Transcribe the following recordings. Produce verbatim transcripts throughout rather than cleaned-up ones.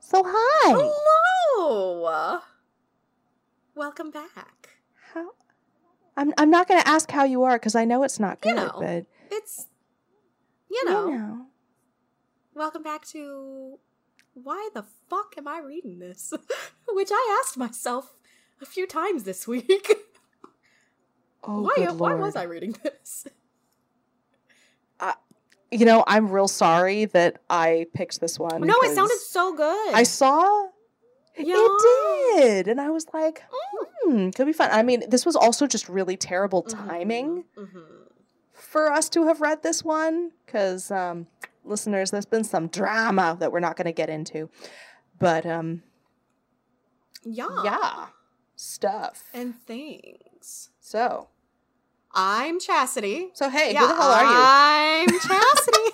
So hi. Hello. Welcome back. How? I'm I'm not going to ask how you are because I know it's not good, you know, but it's you know, you know. Welcome back to why the fuck am I reading this? Which I asked myself a few times this week. Oh, why good why Lord. was I reading this? Uh, you know, I'm real sorry that I picked this one. No, it sounded so good. I saw yeah. it did, and I was like, hmm, could be fun. I mean, this was also just really terrible Mm-hmm. timing Mm-hmm. for us to have read this one, because, um, listeners, there's been some drama that we're not going to get into, but, um, Yeah. yeah, stuff. And things. So. I'm Chastity. So, hey, yeah, who the hell are you? I'm Chastity.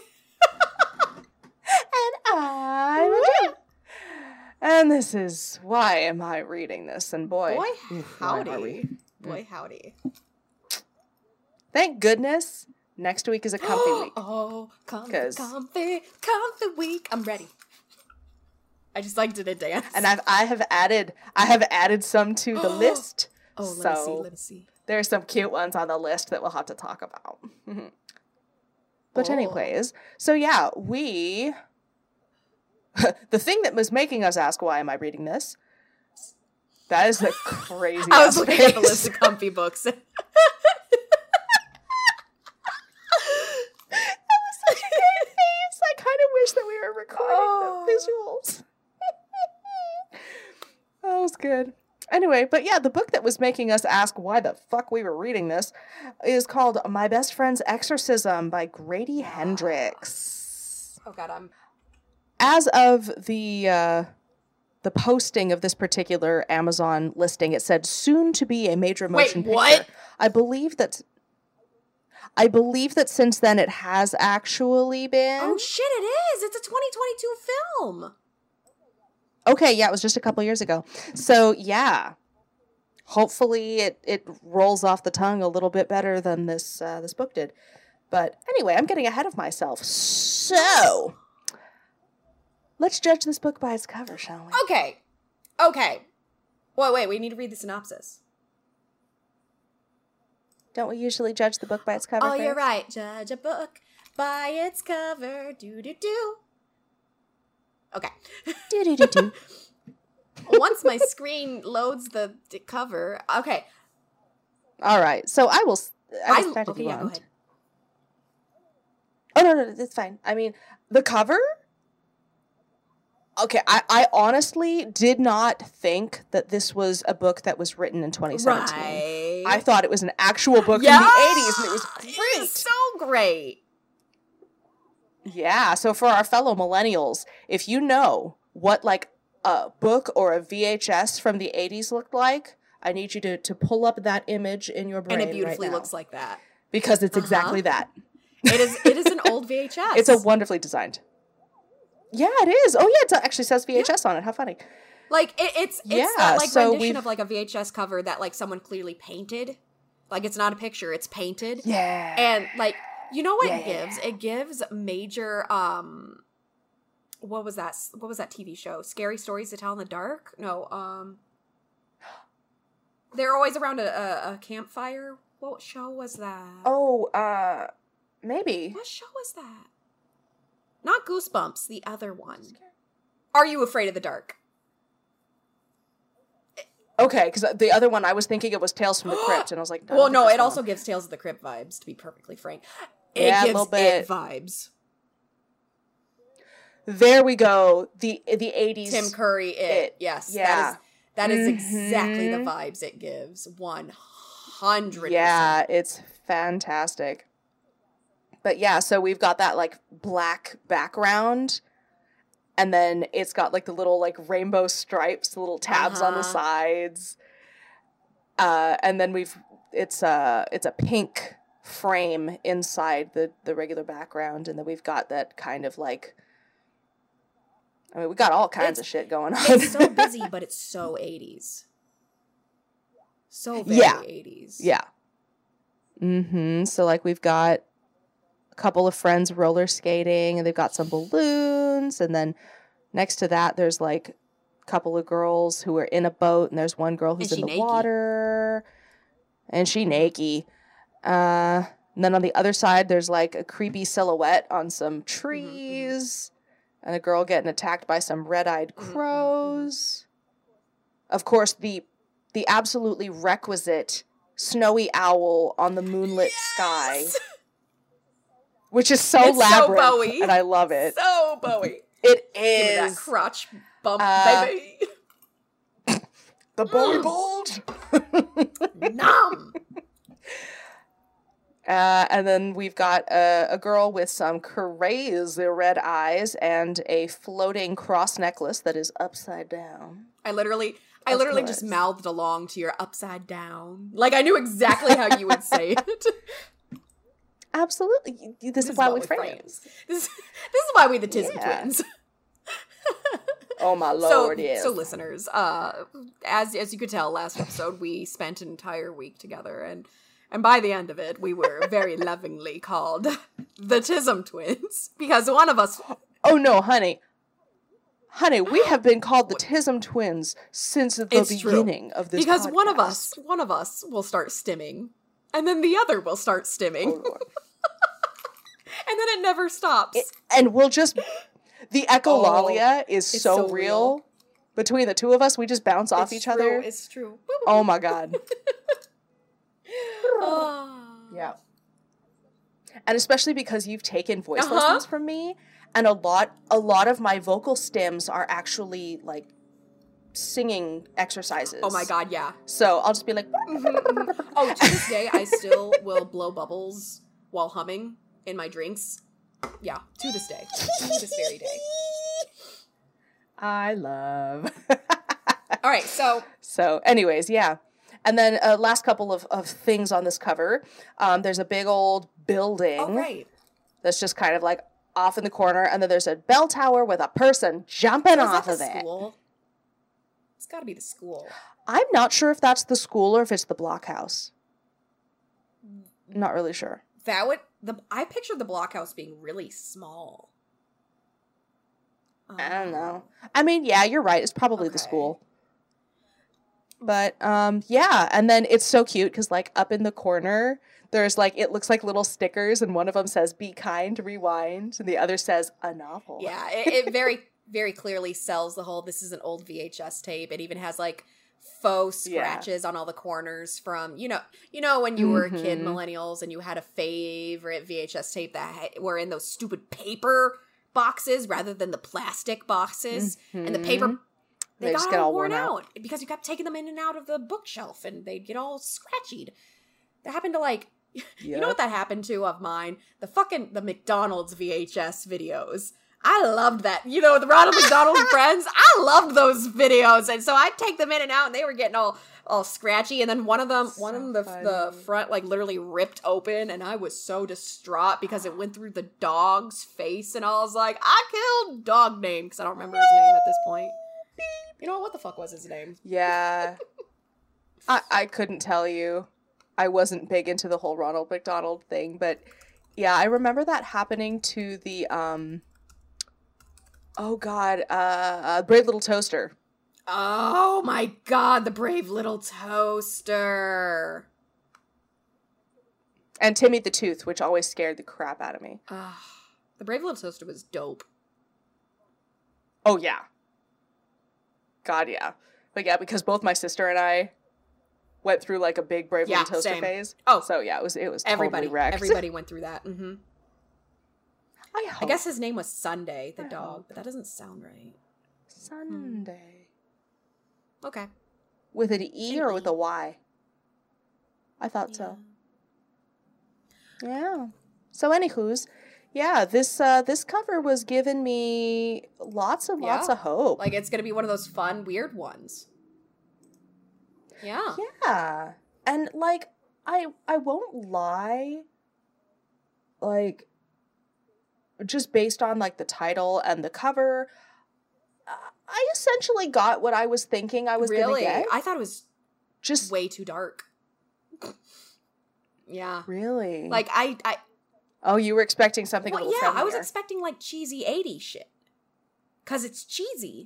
And I'm Jim. And this is Why Am I Reading This? And boy, boy oof, why are howdy. we? Boy howdy. Thank goodness next week is a comfy week. Oh, comfy, 'Cause- comfy, comfy week. I'm ready. I just like did a dance. And I've I have added I have added some to the list. Oh, let so me see, let me see. There are some cute ones on the list that we'll have to talk about. But Oh. anyways, so yeah, we the thing that was making us ask why am I reading this? That is the crazy. I was looking at the face. list of comfy books. That was such a great face. I kind of wish that we were recording Oh. the visuals. That was good. Anyway, but yeah, the book that was making us ask why the fuck we were reading this is called My Best Friend's Exorcism by Grady Hendrix. Oh god, I'm As of the uh, the posting of this particular Amazon listing, it said soon to be a major motion Wait, what? picture. I believe that I believe that since then it has actually been. Oh shit, it is. It's a twenty twenty-two film. Okay, yeah, it was just a couple years ago. So, yeah. Hopefully it, it rolls off the tongue a little bit better than this uh, this book did. But anyway, I'm getting ahead of myself. So, let's judge this book by its cover, shall we? Okay. Okay. Wait, wait, we need to read the synopsis. Don't we usually judge the book by its cover Oh, first? you're right. Judge a book by its cover. Do do do. Okay. Do do do do. Once my screen loads the, the cover. Okay. All right. So I will. I will start if okay, you yeah, go want. ahead. Oh no, no, it's fine. I mean, the cover. Okay, I, I honestly did not think that this was a book that was written in twenty seventeen. Right. I thought it was an actual book yeah! from the eighties, and it was great. It was so great. Yeah, so for our fellow millennials, if you know what like a book or a V H S from the eighties looked like, I need you to, to pull up that image in your brain And it beautifully right now, looks like that. because it's Uh-huh. exactly that. It is It is an old V H S. It's a wonderfully designed. Yeah, it is. Oh yeah, it actually says V H S on it. How funny. Like, it, it's it's Yeah, that, like, so rendition we've- of, like, a V H S cover that, like, someone clearly painted. Like, it's not a picture, it's painted. Yeah. And, like, you know what Yeah. it gives? It gives major, um... What was that? What was that T V show? Scary Stories to Tell in the Dark? No, um... They're always around a, a, a campfire. What show was that? Oh, uh, maybe. What show was that? Not Goosebumps, the other one. Are You Afraid of the Dark? Okay, because the other one I was thinking it was Tales from the Crypt, and I was like, Well, no, that's it not- also gives Tales of the Crypt vibes, to be perfectly frank. It Yeah, a gives little bit. it vibes. There we go. The the eighties. Tim Curry, it. It. Yes. Yeah. That is, that is exactly the Mhm. vibes it gives. one hundred percent. Yeah, it's fantastic. But yeah, so we've got that like black background, and then it's got like the little like rainbow stripes, the little tabs on the Uh-huh. sides. Uh, and then we've it's a it's a pink frame inside the the regular background, and then we've got that kind of like. I mean, we got all kinds It's- of shit going on. It's so busy, but it's so eighties. So very Yeah. eighties. Yeah. Mm-hmm. So like we've got a couple of friends roller skating, and they've got some balloons, and then Next to that, there's like a couple of girls who are in a boat, and there's one girl who's And in she the naked. water, and she naked. Uh, and then on the other side, there's like a creepy silhouette on some trees, mm-hmm. and a girl getting attacked by some red-eyed crows. Mm-hmm. Of course, the the absolutely requisite snowy owl on the moonlit yes! sky, which is so it's labyrinth, so Bowie. And I love it. So Bowie. It is. Give me that crotch bump, uh, baby. The Bowie bulge. Nom. Uh, and then we've got a, a girl with some crazy red eyes and a floating cross necklace that is upside down. I literally, I of literally course. just mouthed along to your upside down. Like I knew exactly how you would say it. Absolutely. This, this is why we're friends. friends. This, this is why we the Tism yeah. twins. Oh my lord, so, yes. So listeners, uh, as as you could tell, last episode we spent an entire week together, and and by the end of it, we were very lovingly called the Tism twins because one of us. Oh no, honey. Honey, we have been called the Tism twins since the it's beginning true. of this because podcast. one of us, one of us will start stimming, and then the other will start stimming, oh, and then it never stops. It, and we'll just. The echolalia oh, is so, so real. real. Between the two of us, we just bounce it's off each true, other. It's true. Oh my god. oh. Yeah. And especially because you've taken voice uh-huh. lessons from me, and a lot a lot of my vocal stems are actually like singing exercises. Oh my god, yeah. So I'll just be like mm-hmm, mm-hmm. Oh, to this day I still will blow bubbles while humming in my drinks. Yeah, to this day. To this very day. I love. All right, so. So, anyways, yeah. And then uh, last couple of, of things on this cover. Um, there's a big old building. Oh, right. That's just kind of like off in the corner. And then there's a bell tower with a person jumping so off is of that the it. School? It's got to be the school. I'm not sure if that's the school or if it's the blockhouse. Not really sure. That would. The I pictured the blockhouse being really small. Um, I don't know. I mean, yeah, you're right. It's probably okay. the school. But, um, yeah. And then it's so cute because, like, up in the corner, there's, like, it looks like little stickers. And one of them says, be kind, rewind. And the other says, a novel. Yeah, it, it very, very clearly sells the whole, this is an old V H S tape. It even has, like, faux scratches yeah. on all the corners from, you know, you know when you were mm-hmm. a kid, millennials, and you had a favorite V H S tape that had, were in those stupid paper boxes rather than the plastic boxes. Mm-hmm. And the paper, they, they got all, all worn, worn out. out because you kept taking them in and out of the bookshelf and they'd get all scratched. That happened to like, yep. You know what that happened to of mine? The fucking, the McDonald's V H S videos. I loved that. You know, the Ronald McDonald Friends, I loved those videos. And so I'd take them in and out and they were getting all all scratchy. And then one of them, so one of them, the, the front like literally ripped open and I was so distraught because it went through the dog's face and I was like, I killed dog name because I don't remember his name at this point. You know, what the fuck was his name? Yeah. I, I couldn't tell you. I wasn't big into the whole Ronald McDonald thing, but yeah, I remember that happening to the, um... Oh, God. Uh, uh, Brave Little Toaster. Oh, my God. The Brave Little Toaster. And Timmy the Tooth, which always scared the crap out of me. Uh, the Brave Little Toaster was dope. Oh, yeah. God, yeah. But yeah, because both my sister and I went through, like, a big Brave yeah, Little Toaster same. phase. Oh. So, yeah, it was, it was everybody, totally wrecked. Everybody went through that. Mm-hmm. I hope. I guess his name was Sunday, the I dog, hope. but that doesn't sound right. Sunday. Hmm. Okay. With an E or with a Y? I thought yeah. so. Yeah. So, anywho's, yeah, this uh, this cover was giving me lots and lots yeah. of hope. Like, it's going to be one of those fun, weird ones. Yeah. Yeah. And, like, I I won't lie. Like, just based on, like, the title and the cover, uh, I essentially got what I was thinking I was really? going to get. I thought it was just way too dark. Yeah. Really? Like, I... I oh, you were expecting something well, a little yeah, friendlier. I was expecting, like, cheesy eighties shit. because it's cheesy.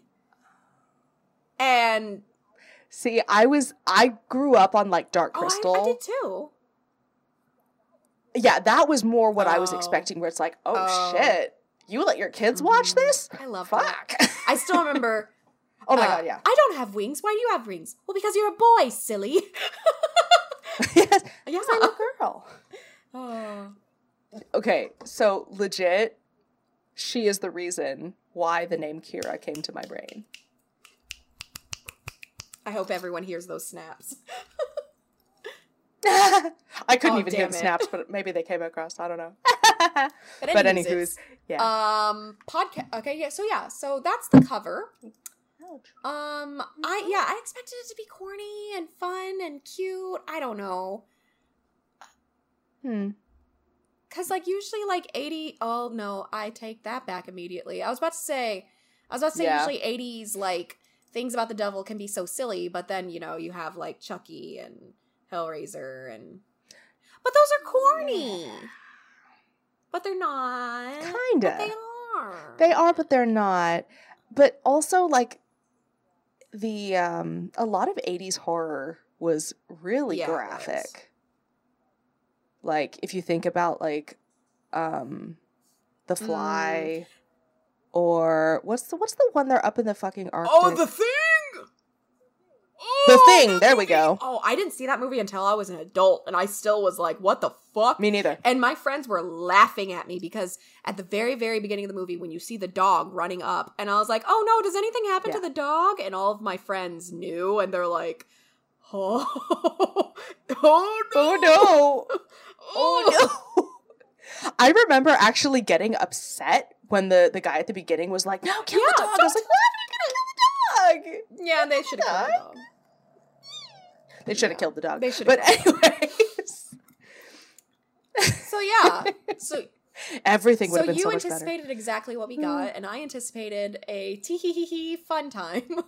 And see, I was I grew up on like Dark Crystal. Oh, I, I did too. Yeah, that was more what oh. I was expecting, where it's like, oh, oh. shit, you let your kids watch this? I love Fuck. that. I still remember. Oh my uh, god, yeah. I don't have wings. Why do you have wings? Well, because you're a boy, silly. Yes, yeah. I'm a girl. Oh. Okay, so legit, she is the reason why the name Kira came to my brain. I hope everyone hears those snaps. I couldn't oh, even hear the it. snaps, but maybe they came across. I don't know. But, but anyways, anywho's, yeah. Um, podcast. Okay, yeah. So yeah, so that's the cover. Ouch. Um, I yeah, I expected it to be corny and fun and cute. I don't know. Hmm. Cause like usually like eighty. Oh no, I take that back immediately. I was about to say, I was about to say Yeah. usually eighties like things about the devil can be so silly, but then you know you have like Chucky and Hellraiser and, but those are corny. Yeah. But they're not. Kinda. But they are. They are, but they're not. But also, like, the, um, a lot of eighties horror was really Yeah, it graphic. was. Like, if you think about, like, um, The Fly, Mm. or what's the, what's the one they're up in the fucking Arctic? Oh, The Thing! The Oh, Thing, that there we movie! go. Oh, I didn't see that movie until I was an adult, and I still was like, what the fuck? Me neither. And my friends were laughing at me because at the very, very beginning of the movie, when you see the dog running up, and I was like, oh no, does anything happen Yeah. to the dog? And all of my friends knew, and they're like, oh, oh no. Oh no. Oh, Oh no. I remember actually getting upset when the, the guy at the beginning was like, no, kill Yeah, the dog. I was like, why are you gonna kill the dog? Yeah, they should have killed the dog. They should have killed the dog. They should But have killed anyways. So yeah, so Everything would so have been you so much better. anticipated exactly what we got, and I anticipated a tee hee hee hee fun time.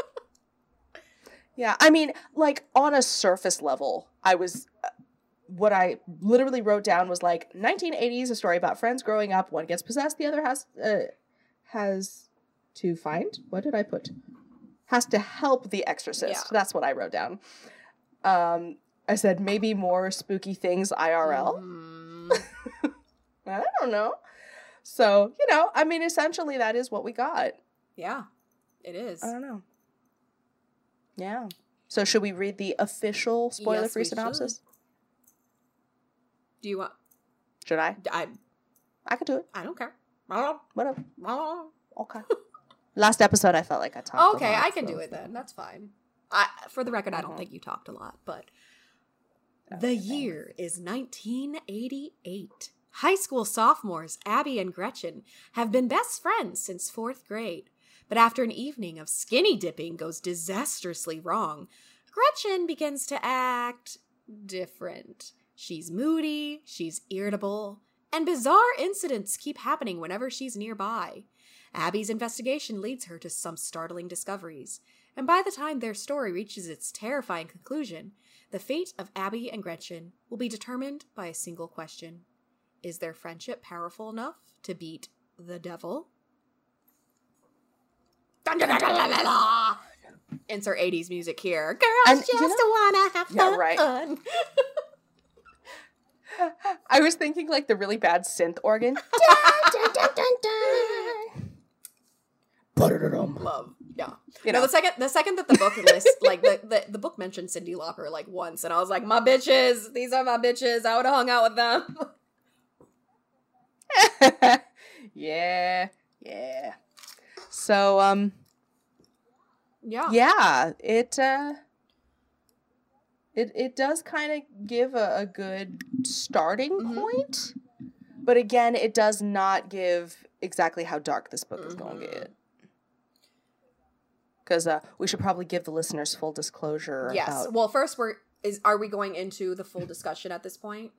Yeah, I mean, like, on a surface level, I was, uh, what I literally wrote down was, like, nineteen eighties, a story about friends growing up, one gets possessed, the other has, uh, has to find, what did I put? Has to help the exorcist. Yeah. That's what I wrote down. Um, I said, maybe more spooky things I R L. Mm. I don't know. So, you know, I mean, essentially that is what we got. Yeah, it is. I don't know. Yeah. So should we read the official spoiler-free Yes, we synopsis? should. Do you want? Should I? I I could do it. I don't care. I don't. Whatever. I don't. Okay. Last episode, I felt like I talked Okay, a lot. I can so- do it then. That's fine. I, for the record, I don't Mhm. think you talked a lot, but Okay, the thanks. year is nineteen eighty-eight. High school sophomores Abby and Gretchen have been best friends since fourth grade. But after an evening of skinny dipping goes disastrously wrong, Gretchen begins to act different. She's moody, she's irritable, and bizarre incidents keep happening whenever she's nearby. Abby's investigation leads her to some startling discoveries, and by the time their story reaches its terrifying conclusion, the fate of Abby and Gretchen will be determined by a single question. Is their friendship powerful enough to beat the devil? Insert eighties music here. Girls And, just you know- wanna have Yeah, fun. right. I was thinking like the really bad synth organ. Love. Yeah. You No, know. the second the second that the book lists like the, the, the book mentioned Cyndi Lauper like once, and I was like, my bitches, these are my bitches. I would have hung out with them. Yeah. Yeah. So, um, Yeah. yeah, it, uh, it, it does kind of give a, a good starting Mhm. point, but again, it does not give exactly how dark this book is going to Mhm. get. Because uh, we should probably give the listeners full disclosure Yes. about... Well, first we're is are we going into the full discussion at this point?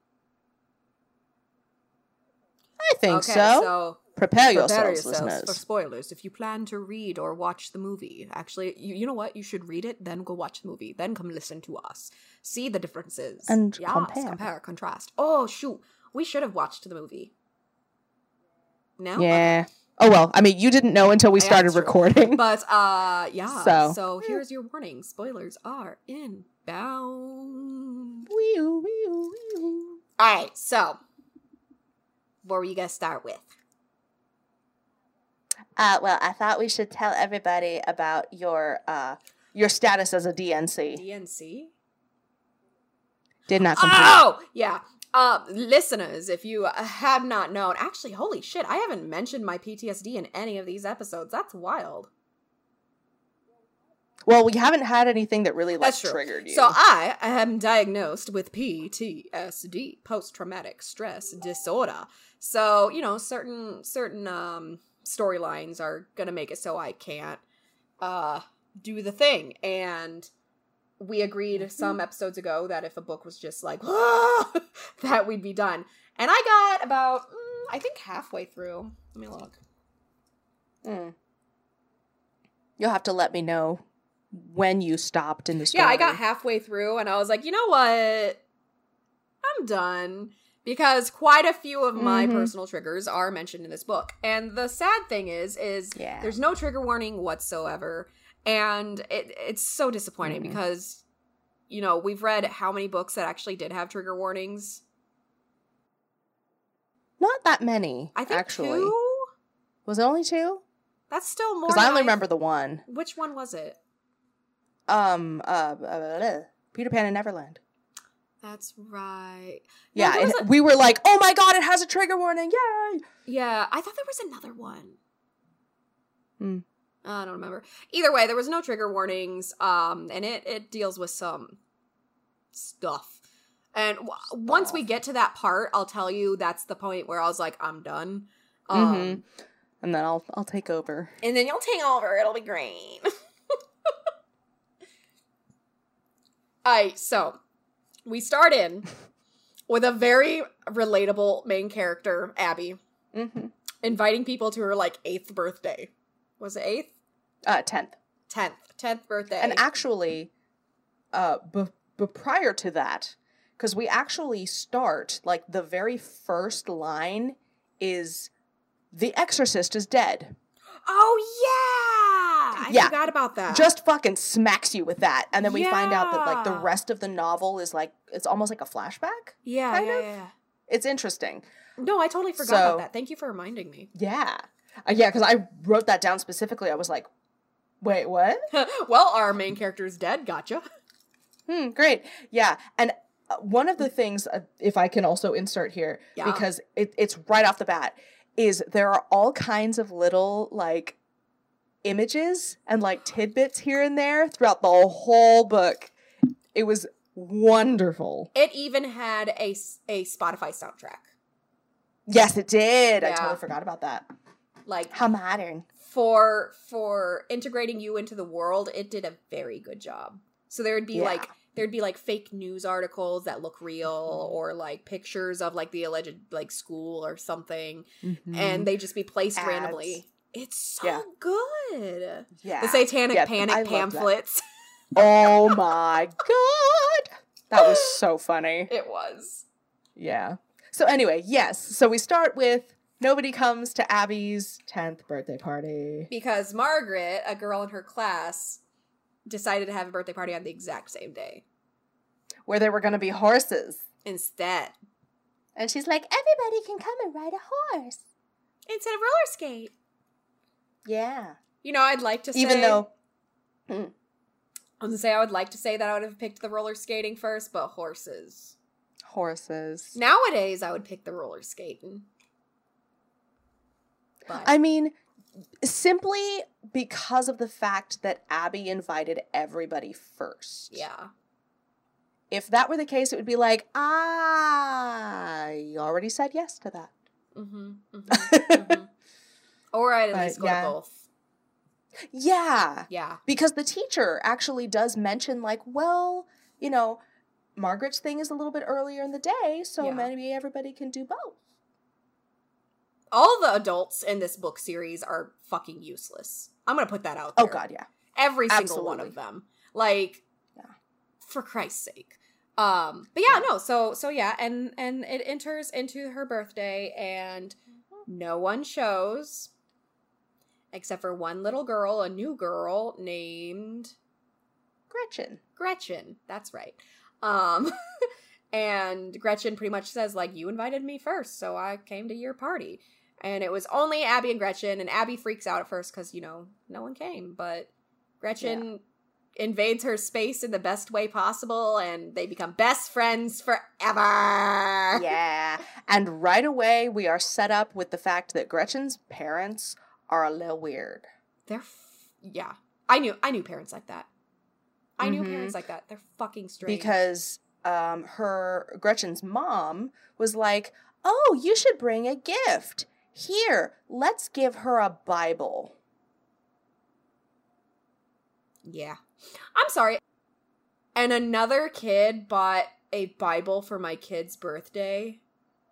I think okay, so. so Prepare prepare yourselves, yourselves listeners. for spoilers if you plan to read or watch the movie. Actually, you, you know what? You should read it, then go watch the movie, then come listen to us. See the differences. And yes, compare. compare, contrast. Oh, shoot. We should have watched the movie. No? Yeah. Oh, well, I mean, you didn't know until we started yeah, recording. But, uh, yeah. So, so here's your warning. Spoilers are inbound. Wee-oo, wee-oo, wee-oo. All right, so what were you going to start with? Uh, well, I thought we should tell everybody about your uh, your status as a D N C. D N C? Did not complete. Oh, yeah. Uh, listeners, if you have not known, actually, holy shit, I haven't mentioned my P T S D in any of these episodes. That's wild. Well, we haven't had anything that really like That's true. triggered you. So I am diagnosed with P T S D, post-traumatic stress disorder. So, you know, certain certain um storylines are gonna make it so I can't uh do the thing. And we agreed some episodes ago that if a book was just like, ah, that we'd be done. And I got about, mm, I think halfway through. Let me look. Mm. You'll have to let me know when you stopped in the story. Yeah, I got halfway through and I was like, you know what? I'm done. Because quite a few of my mm-hmm. personal triggers are mentioned in this book. And the sad thing is, is yeah. there's no trigger warning whatsoever. And it, it's so disappointing mm-hmm. because, you know, we've read how many books that actually did have trigger warnings. Not that many, I think actually. Two? Was it only two? That's still more. Because I only I... remember the one. Which one was it? Um, uh, uh, uh Peter Pan and Neverland. That's right. Yeah, yeah it, a... we were like, oh my god, it has a trigger warning, yay! Yeah, I thought there was another one. Hmm. I don't remember. Either way, there was no trigger warnings, um, and it, it deals with some stuff. And w- stuff. Once we get to that part, I'll tell you that's the point where I was like, I'm done. Um, mm-hmm. And then I'll I'll take over. And then you'll take over. It'll be great. Alright, so we start in with a very relatable main character, Abby, mm-hmm. inviting people to her like eighth birthday. Was it eighth? Uh, tenth. Tenth. Tenth birthday. And actually, uh, but b- prior to that, because we actually start, like, the very first line is, the exorcist is dead. Oh, yeah! I yeah. forgot about that. Just fucking smacks you with that. And then we yeah. find out that, like, the rest of the novel is, like, it's almost like a flashback. Yeah, kind yeah, of. yeah. It's interesting. No, I totally forgot so, about that. Thank you for reminding me. Yeah. Uh, yeah, because I wrote that down specifically. I was like, wait, what? Well, our main character is dead. Gotcha. Hmm, great. Yeah. And uh, one of the things, uh, if I can also insert here, yeah. because it, it's right off the bat, is there are all kinds of little, like, images and, like, tidbits here and there throughout the whole book. It was wonderful. It even had a, a Spotify soundtrack. Yes, it did. Yeah. I totally forgot about that. Like, how modern. For for integrating you into the world, it did a very good job. So there'd be yeah. like there'd be like fake news articles that look real, or like pictures of like the alleged like school or something, mm-hmm. and they just be placed Ads. randomly. It's so yeah. good. Yeah, the Satanic yeah, Panic pamphlets. Oh my god, that was so funny. It was. Yeah. So anyway, yes. So we start with nobody comes to Abby's tenth birthday party. Because Margaret, a girl in her class, decided to have a birthday party on the exact same day. Where there were going to be horses. Instead. And she's like, everybody can come and ride a horse. Instead of roller skate. Yeah. You know, I'd like to say... Even though... Mm. I was going to say, I would like to say that I would have picked the roller skating first, but horses. Horses. Nowadays, I would pick the roller skating. But. I mean, simply because of the fact that Abby invited everybody first. Yeah. If that were the case, it would be like, I already said yes to that. Mm-hmm. mm-hmm, mm-hmm. Or I'd at but, least go yeah. to both. Yeah. Yeah. Because the teacher actually does mention, like, well, you know, Margaret's thing is a little bit earlier in the day, so yeah. maybe everybody can do both. All the adults in this book series are fucking useless. I'm going to put that out there. Oh, God, yeah. Every single Absolutely. one of them. Like, yeah. for Christ's sake. Um, but yeah, yeah, no, so, so yeah, and, and it enters into her birthday, and no one shows. Except for one little girl, a new girl named Gretchen. Gretchen. That's right. Um, and Gretchen pretty much says, like, you invited me first, so I came to your party. And it was only Abby and Gretchen, and Abby freaks out at first because, you know, no one came. But Gretchen yeah. invades her space in the best way possible, and they become best friends forever. Yeah. And right away, we are set up with the fact that Gretchen's parents are a little weird. They're, f- yeah. I knew, I knew parents like that. I mm-hmm. knew parents like that. They're fucking strange. Because um, her, Gretchen's mom was like, oh, you should bring a gift. Here, let's give her a Bible. Yeah. I'm sorry. And another kid bought a Bible for my kid's birthday.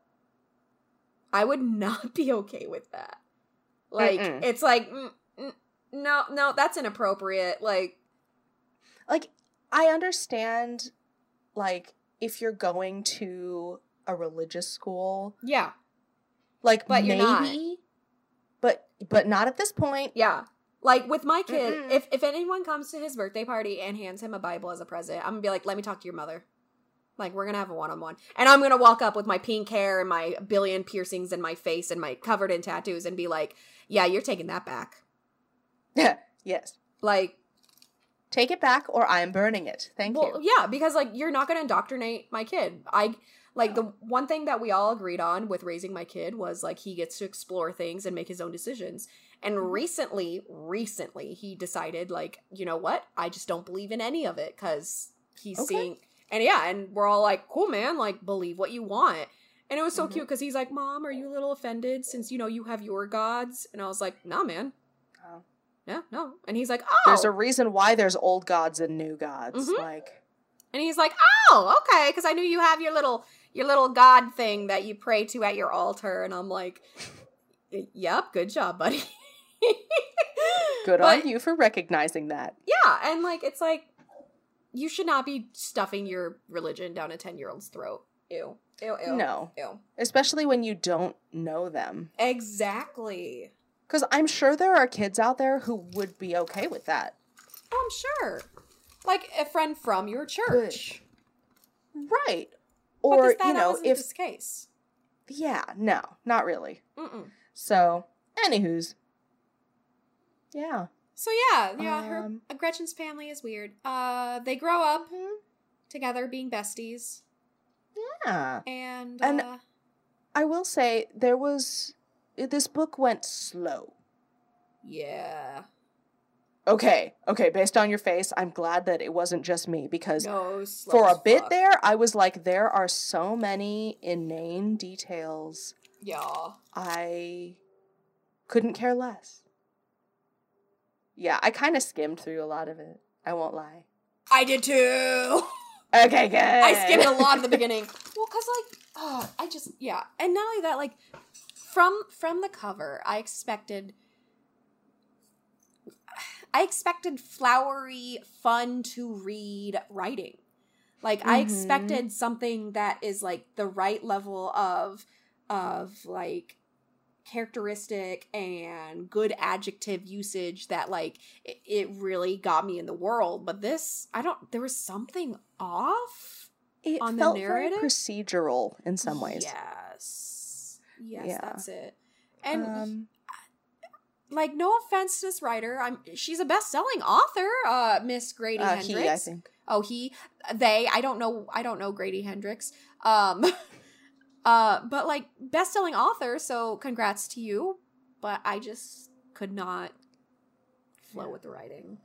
I would not be okay with that. Like, Mm-mm. it's like, mm, mm, no, no, that's inappropriate. Like, like, I understand, like, if you're going to a religious school. Yeah. Like, but maybe, you're not. but but not at this point. Yeah. Like, with my kid, Mm-mm. if, if anyone comes to his birthday party and hands him a Bible as a present, I'm gonna be like, let me talk to your mother. Like, we're gonna have a one-on-one. And I'm gonna walk up with my pink hair and my billion piercings in my face and my covered in tattoos and be like, yeah, you're taking that back. Yeah. Yes. Like, take it back or I'm burning it. Thank well, you. Yeah, because, like, you're not gonna indoctrinate my kid. I... Like, the one thing that we all agreed on with raising my kid was, like, he gets to explore things and make his own decisions. And recently, recently, he decided, like, you know what? I just don't believe in any of it because he's okay. seeing... And, yeah, and we're all like, cool, man. Like, believe what you want. And it was so mm-hmm. cute because he's like, Mom, are you a little offended since, you know, you have your gods? And I was like, nah, man. Oh. Yeah, no. And he's like, oh. There's a reason why there's old gods and new gods. Mm-hmm. Like... And he's like, oh, okay, because I knew you have your little... your little god thing that you pray to at your altar. And I'm like, yep, good job, buddy. Good but, on you for recognizing that. Yeah, and like, it's like, you should not be stuffing your religion down a ten-year-old's throat. Ew. Ew, ew. No. Ew. Especially when you don't know them. Exactly. Because I'm sure there are kids out there who would be okay with that. Oh, I'm sure. Like a friend from your church. Good. Right. Or, but this, you know, wasn't if... this case. Yeah, no, not really. Mm-mm. So, anywho's. Yeah. So, yeah, yeah, her, um, Gretchen's family is weird. Uh, they grow up mm-hmm. together being besties. Yeah. And, and uh... I will say, there was... This book went slow. Yeah. Okay, okay, based on your face, I'm glad that it wasn't just me, because no, for a bit fuck. there, I was like, there are so many inane details. Yeah. I couldn't care less. Yeah, I kind of skimmed through a lot of it. I won't lie. I did too! Okay, good. I skimmed a lot at the beginning. Well, because, like, oh, I just, yeah. And not only that, like, from from the cover, I expected... I expected flowery, fun to read writing. Like, mm-hmm. I expected something that is, like, the right level of, of, like, characteristic and good adjective usage that, like, it, it really got me in the world. But this, I don't, there was something off it on felt the narrative. Very procedural in some ways. Yes. Yes, yeah. that's it. And... Um, like, no offense to this writer, I'm she's a best-selling author, uh, Miss Grady uh, Hendrix. He, I think. Oh, he, they. I don't know. I don't know Grady Hendrix. Um, uh, but like best-selling author. So congrats to you. But I just could not flow with the writing.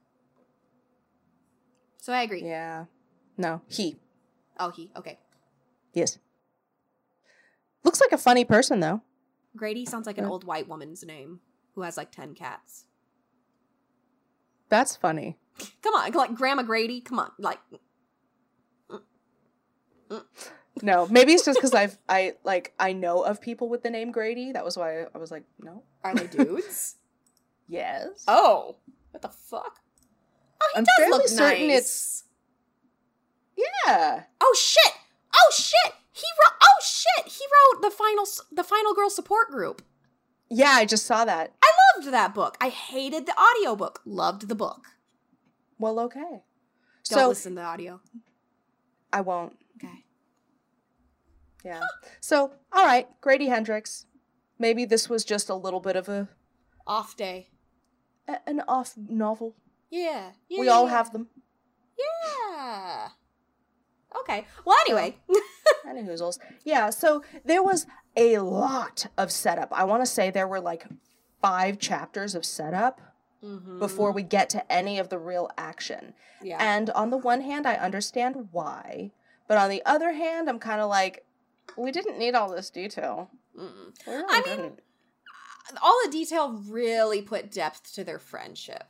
So I agree. Yeah. No, he. Oh, he. Okay. Yes. Looks like a funny person, though. Grady sounds like an yeah. old white woman's name. Who has like ten cats. That's funny. Come on, like Grandma Grady, come on, like. Mm, mm. No, maybe it's just because I've, I, like, I know of people with the name Grady. That was why I was like, no. Are they dudes? Yes. Oh, what the fuck? Oh, he I'm does fairly look certain nice. It's... Yeah. Oh, shit. Oh, shit. He wrote, oh, shit. He wrote the final, the final girl support group. Yeah, I just saw that. I loved that book. I hated the audiobook. Loved the book. Well, okay. Don't so, listen to the audio. I won't. Okay. Yeah. So, all right, Grady Hendrix. Maybe this was just a little bit of a... Off day. A, an off novel. Yeah. yeah we all yeah. have them. Yeah. Okay. Well, anyway. Any hoozles. Yeah, so there was a lot of setup. I want to say there were like five chapters of setup mm-hmm. before we get to any of the real action. Yeah. And on the one hand, I understand why. But on the other hand, I'm kind of like, we didn't need all this detail. Mm-mm. We really I didn't. mean, all the detail really put depth to their friendship.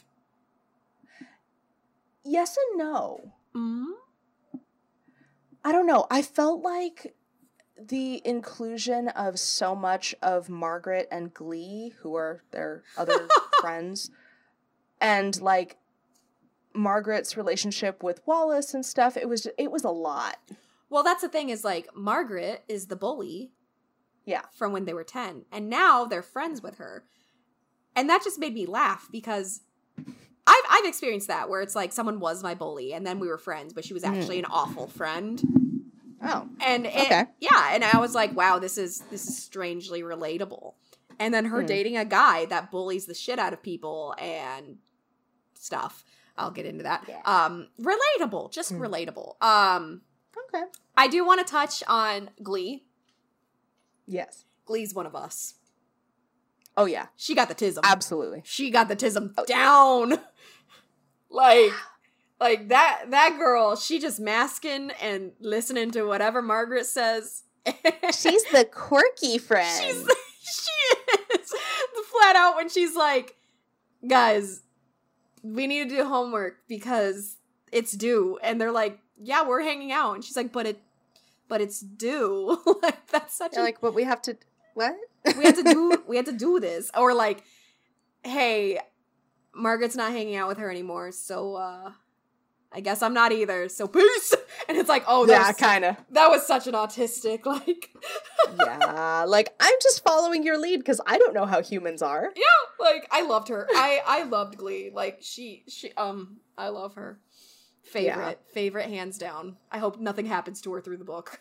Yes and no. Mm-hmm. I don't know. I felt like the inclusion of so much of Margaret and Glee, who are their other friends, and like Margaret's relationship with Wallace and stuff, it was it was a lot. Well, that's the thing is like Margaret is the bully. Yeah. From when they were ten. And now they're friends with her. And that just made me laugh because I've I've experienced that where it's like someone was my bully and then we were friends, but she was actually mm. an awful friend. Oh. And it, okay. yeah, and I was like, wow, this is this is strangely relatable. And then her mm. dating a guy that bullies the shit out of people and stuff. I'll get into that. Yeah. Um, relatable, just mm. relatable. Um, okay. I do want to touch on Glee. Yes. Glee's one of us. Oh, yeah. She got the tism. Absolutely. She got the tism oh. down. like, like that, that girl, she just masking and listening to whatever Margaret says. She's the quirky friend. She's, she is. Flat out when she's like, guys, we need to do homework because it's due. And they're like, yeah, we're hanging out. And she's like, but it, but it's due. Like, that's such You're a... like, but we have to... What? we had to do we had to do this. Or like, hey, Margaret's not hanging out with her anymore, so uh I guess I'm not either, so peace. And it's like, oh, that yeah, was, kind of. That was such an autistic, like... yeah, like, I'm just following your lead because I don't know how humans are. Yeah, like, I loved her. I, I loved Glee. Like, she, she, um, I love her. Favorite. Yeah. Favorite, hands down. I hope nothing happens to her through the book.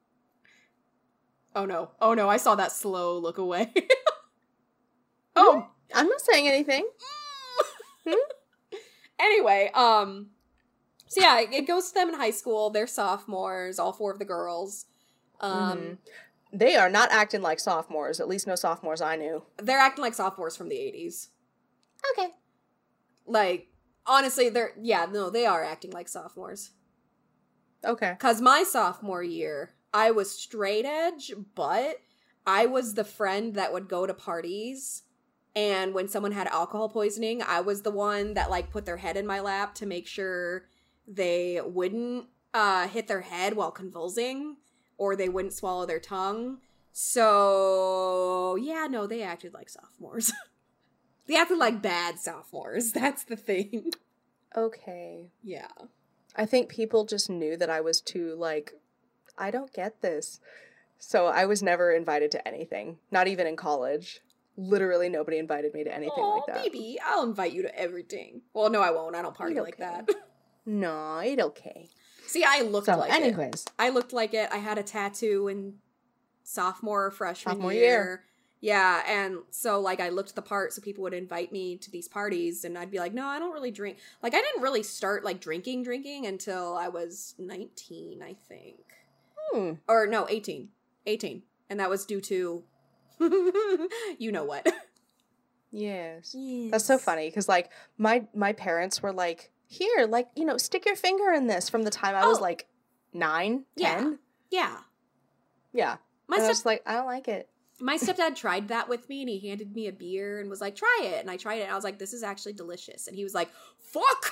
Oh, no. Oh, no, I saw that slow look away. Oh. I'm not saying anything. hmm? Anyway, um... so yeah, it goes to them in high school. They're sophomores, all four of the girls. Um, mm-hmm. They are not acting like sophomores, at least no sophomores I knew. They're acting like sophomores from the eighties. Okay. Like, honestly, they're, yeah, no, they are acting like sophomores. Okay. Because my sophomore year, I was straight edge, but I was the friend that would go to parties. And when someone had alcohol poisoning, I was the one that, like, put their head in my lap to make sure they wouldn't uh, hit their head while convulsing, or they wouldn't swallow their tongue. So, yeah, no, they acted like sophomores. They acted like bad sophomores. That's the thing. Okay. Yeah. I think people just knew that I was too, like, I don't get this. So I was never invited to anything. Not even in college. Literally nobody invited me to anything Aww, like that. Baby, I'll invite you to everything. Well, no, I won't. I don't party It's like okay. that. No, it's okay. See, I looked so, like anyways. it. I looked like it. I had a tattoo in sophomore or freshman sophomore year. year. Yeah, and so, like, I looked the part so people would invite me to these parties, and I'd be like, no, I don't really drink. Like, I didn't really start, like, drinking, drinking until I was nineteen, I think. Hmm. Or, no, eighteen. eighteen. And that was due to, you know what. Yes. yes. That's so funny, because, like, my, my parents were like, here, like, you know, stick your finger in this from the time I was, oh. like, nine, ten. Yeah. Yeah. My and step- I was like, I don't like it. My stepdad tried that with me, and he handed me a beer and was like, try it. And I tried it, and I was like, this is actually delicious. And he was like, fuck!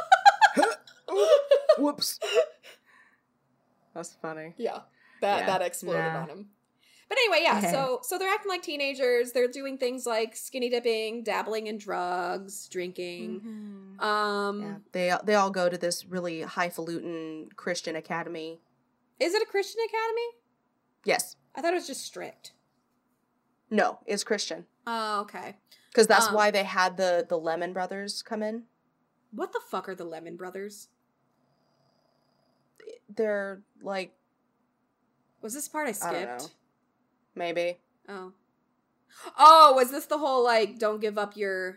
Whoops. That's funny. Yeah. That yeah. that exploded yeah. on him. But anyway, yeah, Okay. so so they're acting like teenagers. They're doing things like skinny dipping, dabbling in drugs, drinking. Mm-hmm. Um, yeah. They, they all go to this really highfalutin Christian academy. Is it a Christian academy? Yes. I thought it was just strict. No, it's Christian. Oh, okay. Because that's Um, why they had the, the Lemon Brothers come in. What the fuck are the Lemon Brothers? They're like... Was this part I skipped? I don't know. Maybe. Oh. Oh, was this the whole, like, don't give up your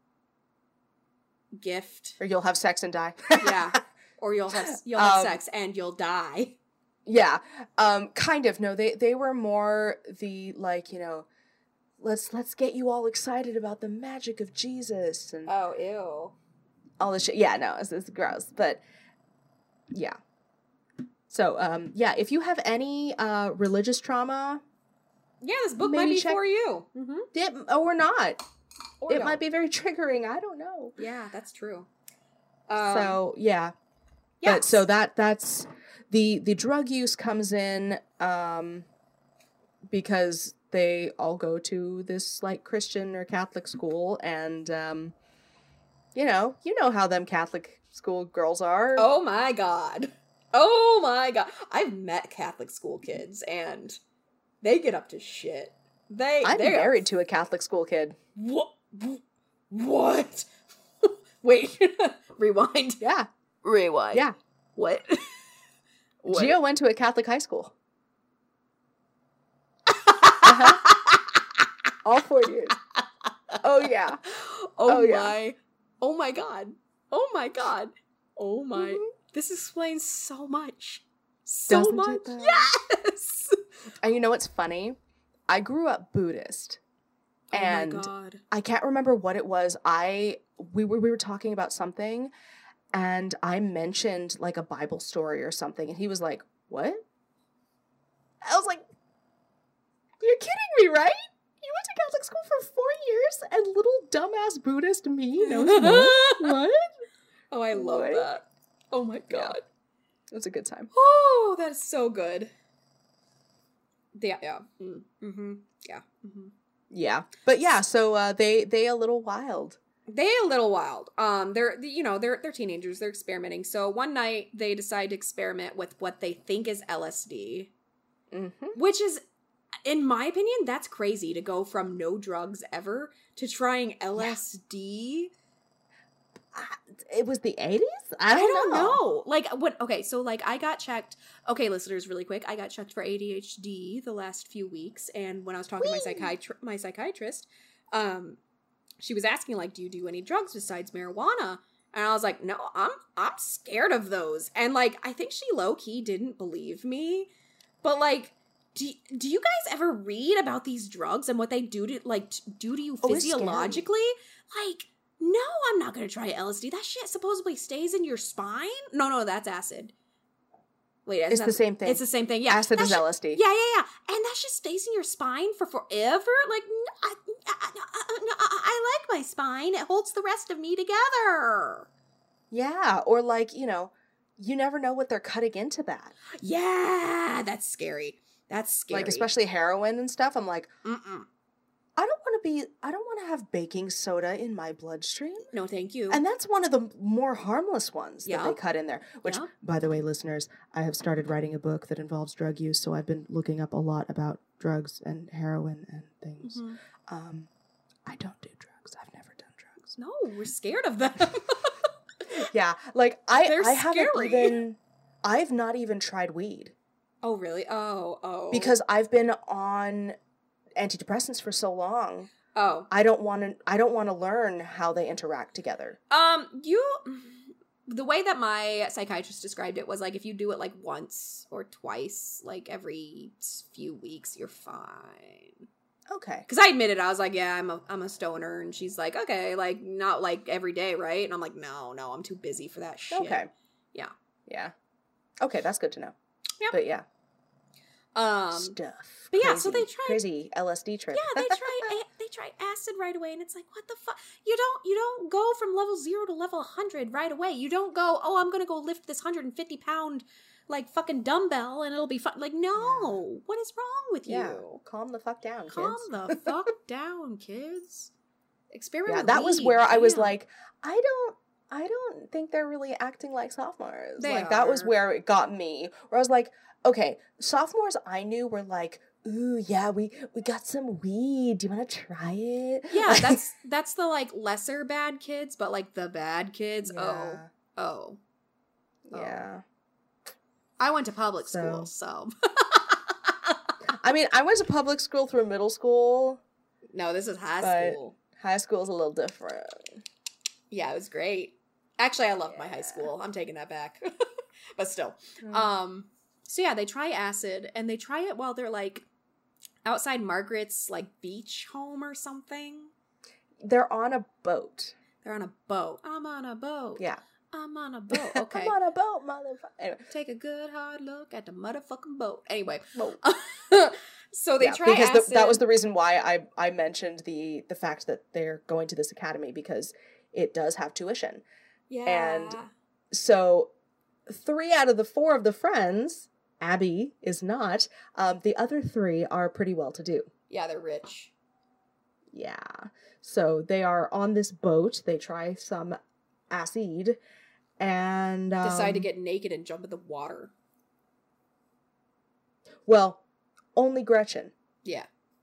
gift? Or you'll have sex and die. Yeah. Or you'll have you'll have Um, sex and you'll die. Yeah. Um, kind of. No, they, they were more the, like, you know, let's let's get you all excited about the magic of Jesus and Oh, ew. all this shit. Yeah, no, it's, it's gross. But, yeah. So, um, yeah, if you have any uh, religious trauma... Yeah, this book Maybe might be check- for you. Mm-hmm. It, or not. Or it don't. might be very triggering. I don't know. Yeah, that's true. Um, so yeah, yeah. but so that that's the the drug use comes in um, because they all go to this like Christian or Catholic school, and um, you know you know how them Catholic school girls are. Oh my god. Oh my god. I've met Catholic school kids and they get up to shit. They I'm they're- married to a Catholic school kid. What? What? Wait. Rewind. Yeah, Rewind. yeah. What? What? Gio went to a Catholic high school. uh-huh. All four years. Oh yeah. Oh, Oh, yeah. my. Oh my god. Oh my god. Oh my. Mhm. This explains so much. So Doesn't it, much. though? Yes. And you know what's funny? I grew up Buddhist. And oh my god. I can't remember what it was. I we were we were talking about something and I mentioned like a Bible story or something and he was like, "What?" I was like, "You're kidding me, right? You went to Catholic school for four years and little dumbass Buddhist me knows what?" What? Oh, I love What? that. Oh my Yeah. god. It was a good time. Oh, that is so good. Yeah, yeah. Mm, mm-hmm. Yeah. Mm-hmm. Yeah. But yeah, so uh, they they a little wild. They a little wild. Um, they're you know they're they're teenagers. They're experimenting. So one night they decide to experiment with what they think is L S D, Mm-hmm. which is, in my opinion, that's crazy to go from no drugs ever to trying L S D. It was the eighties? I I don't, don't know. know. Like what? Okay, so like I got checked. Okay, listeners, really quick, I got checked for A D H D the last few weeks, and when I was talking to my psychiatrist, my psychiatrist, um, she was asking like, "Do you do any drugs besides marijuana?" And I was like, "No, I'm I'm scared of those." And like, I think she low key didn't believe me, but like. Do, do you guys ever read about these drugs and what they do to like t- do to you Oh, it's scary. physiologically? Like, no, I'm not gonna try L S D. That shit supposedly stays in your spine. No, no, that's acid. Wait, It's that- the same thing. It's the same thing. Yeah, Acid that is shit- L S D. Yeah, yeah, yeah. And that shit stays in your spine for forever. Like, n- I, I, I, I, I like my spine. It holds the rest of me together. Yeah, or like, you know, you never know what they're cutting into that. Yeah, that's scary. That's scary. Like, especially heroin and stuff. I'm like, Mm-mm. I don't want to be, I don't want to have baking soda in my bloodstream. No, thank you. And that's one of the more harmless ones Yeah. that they cut in there. Which, Yeah. by the way, listeners, I have started writing a book that involves drug use, so I've been looking up a lot about drugs and heroin and things. Mhm. Um, I don't do drugs. I've never done drugs. No, we're scared of them. Yeah, like I, They're I haven't scary. even, I've not even tried weed. Oh, really? Oh, oh. Because I've been on antidepressants for so long. Oh. I don't want to I don't want to learn how they interact together. Um, you the way that my psychiatrist described it was like if you do it like once or twice, like every few weeks, you're fine. Okay. Cuz I admitted I was like, yeah, I'm a I'm a stoner, and she's like, "Okay, like not like every day, right?" And I'm like, "No, no, I'm too busy for that shit." Okay. Yeah. Yeah. Okay, that's good to know. Yeah. But yeah, Um stuff. but yeah, so Crazy- they tried- crazy L S D trip. Yeah, they try a- they try acid right away, and it's like, what the fuck? You don't you don't go from level zero to level one hundred right away. You don't go, oh, I'm gonna go lift this one hundred fifty pound like fucking dumbbell and it'll be fun. Like, no, what is wrong with Yeah. you? Calm the fuck down, Calm kids. the fuck down, kids. Experiment. Yeah, with that was weed, where I was damn. like, I don't I don't think they're really acting like sophomores. They like that was are. where it got me. Where I was like, okay, sophomores I knew were like ooh, yeah, we, we got some weed. Do you want to try it? Yeah, that's that's the, like, lesser bad kids, but, like, the bad kids, Yeah. oh, oh. Yeah. I went to public So- school, so. I mean, I went to public school through middle school. No, this is high But- school. High school is a little different. Yeah, it was great. Actually, I loved my Yeah. high school. I'm taking that back. But still. Mm. Um, so yeah, they try acid, and they try it while they're, like, outside Margaret's, like, beach home or something. They're on a boat. They're on a boat. I'm on a boat. Yeah. I'm on a boat. Okay. I'm on a boat, motherfucker. Anyway. Take a good hard look at the motherfucking boat. Anyway. Boat. So they Yeah, try because acid. the, that was the reason why I, I mentioned the, the fact that they're going to this academy, because it does have tuition. yeah. and- So three out of the four of the friends, Abby is not, um, the other three are pretty well to do. Yeah, they're rich. Yeah. So they are on this boat. They try some acid and um, Decide to get naked and jump in the water. well, only Gretchen. Yeah.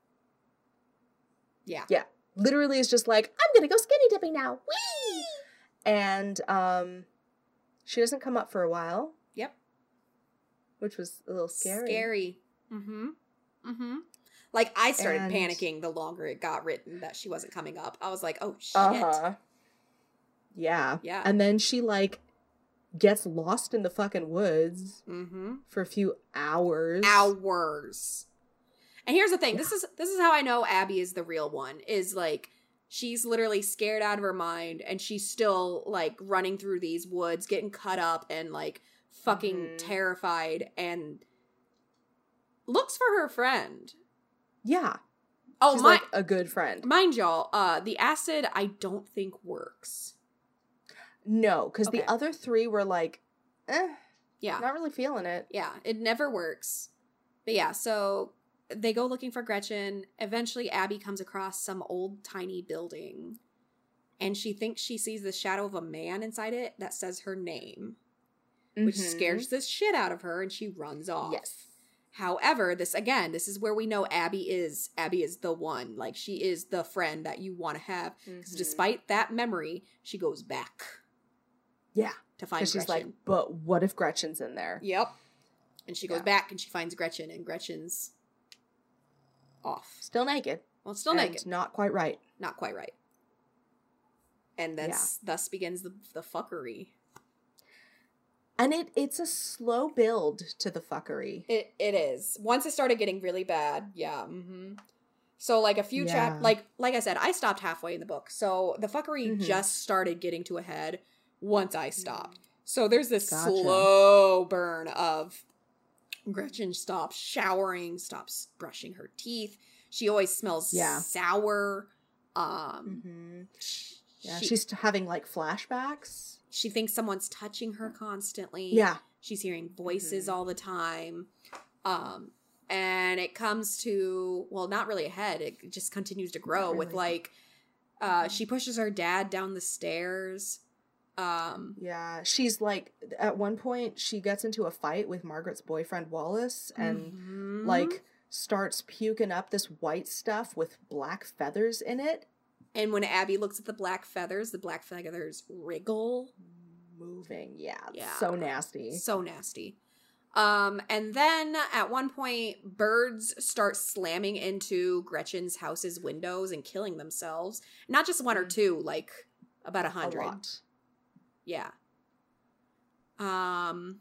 Yeah. Yeah. Literally is just like, I'm gonna go skinny dipping now. Whee! And um she doesn't come up for a while, Yep. which was a little scary. Scary. Mm-hmm. Mm-hmm. Like, I started And- panicking the longer it got written that she wasn't coming up. I was like, oh, shit. Uh-huh. Yeah. Yeah. And then she like gets lost in the fucking woods Mm-hmm. for a few hours. Hours. And here's the thing. This is this is how I know Abby is the real one. Is like, she's literally scared out of her mind, and she's still like running through these woods, getting cut up, and like fucking Mhm. terrified, and looks for her friend. Yeah. Oh, She's my, like a good friend. mind y'all, uh, the acid I don't think works. No, because Okay. the other three were like, eh, Yeah. not really feeling it. Yeah, it never works. But yeah, so they go looking for Gretchen. Eventually, Abby comes across some old tiny building, and she thinks she sees the shadow of a man inside it that says her name, which Mhm. scares the shit out of her, and she runs off. Yes. However, this again, this is where we know Abby is Abby is the one. Like, she is the friend that you want to have. Because Mhm. despite that memory, she goes back Yeah. to find Because Gretchen. she's like, but what if Gretchen's in there? Yep. And she goes Yeah. back and she finds Gretchen, and Gretchen's off. Still naked. Well, still and naked. Not quite right. Not quite right. And thus, thus begins the, the fuckery. And it it's a slow build to the fuckery. It It is. Once it started getting really bad, yeah. Mm-hmm. So, like, a few Yeah. chap... Like, like I said, I stopped halfway in the book. So, the fuckery Mhm. just started getting to a head once I stopped. So, there's this Gotcha. slow burn of Gretchen stops showering, stops brushing her teeth. She always smells Yeah. sour. Um, Mm-hmm. Yeah, she, she's having like flashbacks. she thinks someone's touching her constantly. Yeah. She's hearing voices Mhm. all the time. Um, and it comes to, well, not really a head. It just continues to grow Not with, really. like, uh, she pushes her dad down the stairs. Um, Yeah. She's like, at one point, she gets into a fight with Margaret's boyfriend, Wallace, and mhm. like starts puking up this white stuff with black feathers in it. And when Abby looks at the black feathers, the black feathers wriggle. Moving. Yeah. it's Yeah. So nasty. So nasty. Um, and then at one point, birds start slamming into Gretchen's house's windows and killing themselves. Not just one or two, like about a A hundred. lot. Yeah. Um.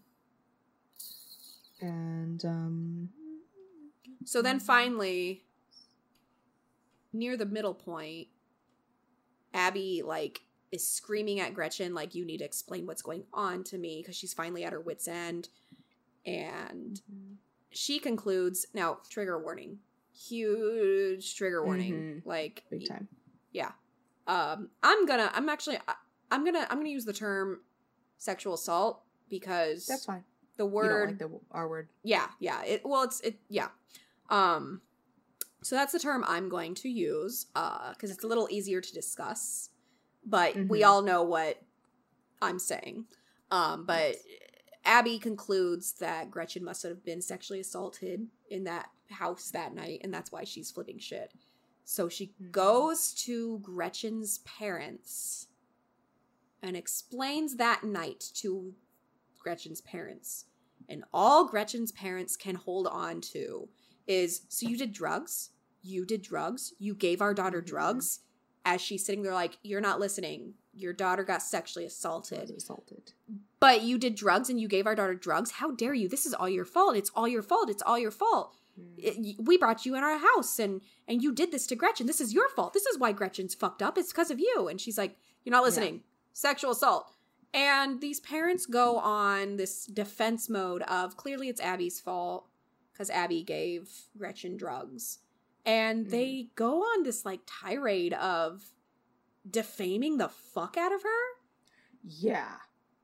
And, um, So then finally, near the middle point, Abby, like, is screaming at Gretchen, like, you need to explain what's going on to me, because she's finally at her wit's end. And she concludes, now, trigger warning. Huge trigger warning. Mhm. Like, big time. yeah. Um, I'm gonna, I'm actually, I, I'm gonna, I'm gonna use the term sexual assault, because That's fine. the You don't word like the R word. yeah, yeah. It well, it's it yeah. Um, so that's the term I'm going to use uh, because it's a little easier to discuss. But we Mhm. all know what I'm saying. Um, but Abby concludes that Gretchen must have been sexually assaulted in that house that night, and that's why she's flipping shit. So she mm-hmm. goes to Gretchen's parents and explains that night to Gretchen's parents. And all Gretchen's parents can hold on to is, so you did drugs? You did drugs? You gave our daughter drugs? As she's sitting there like, you're not listening. Your daughter got sexually assaulted. Assaulted. But you did drugs and you gave our daughter drugs? How dare you? This is all your fault. It's all your fault. It's all your fault. Mm. It, we brought you in our house and, and you did this to Gretchen. This is your fault. This is why Gretchen's fucked up. It's because of you. And she's like, you're not listening. Yeah. Sexual assault. And these parents go on this defense mode of clearly it's Abby's fault because Abby gave Gretchen drugs. And mm. they go on this like tirade of defaming the fuck out of her. Yeah.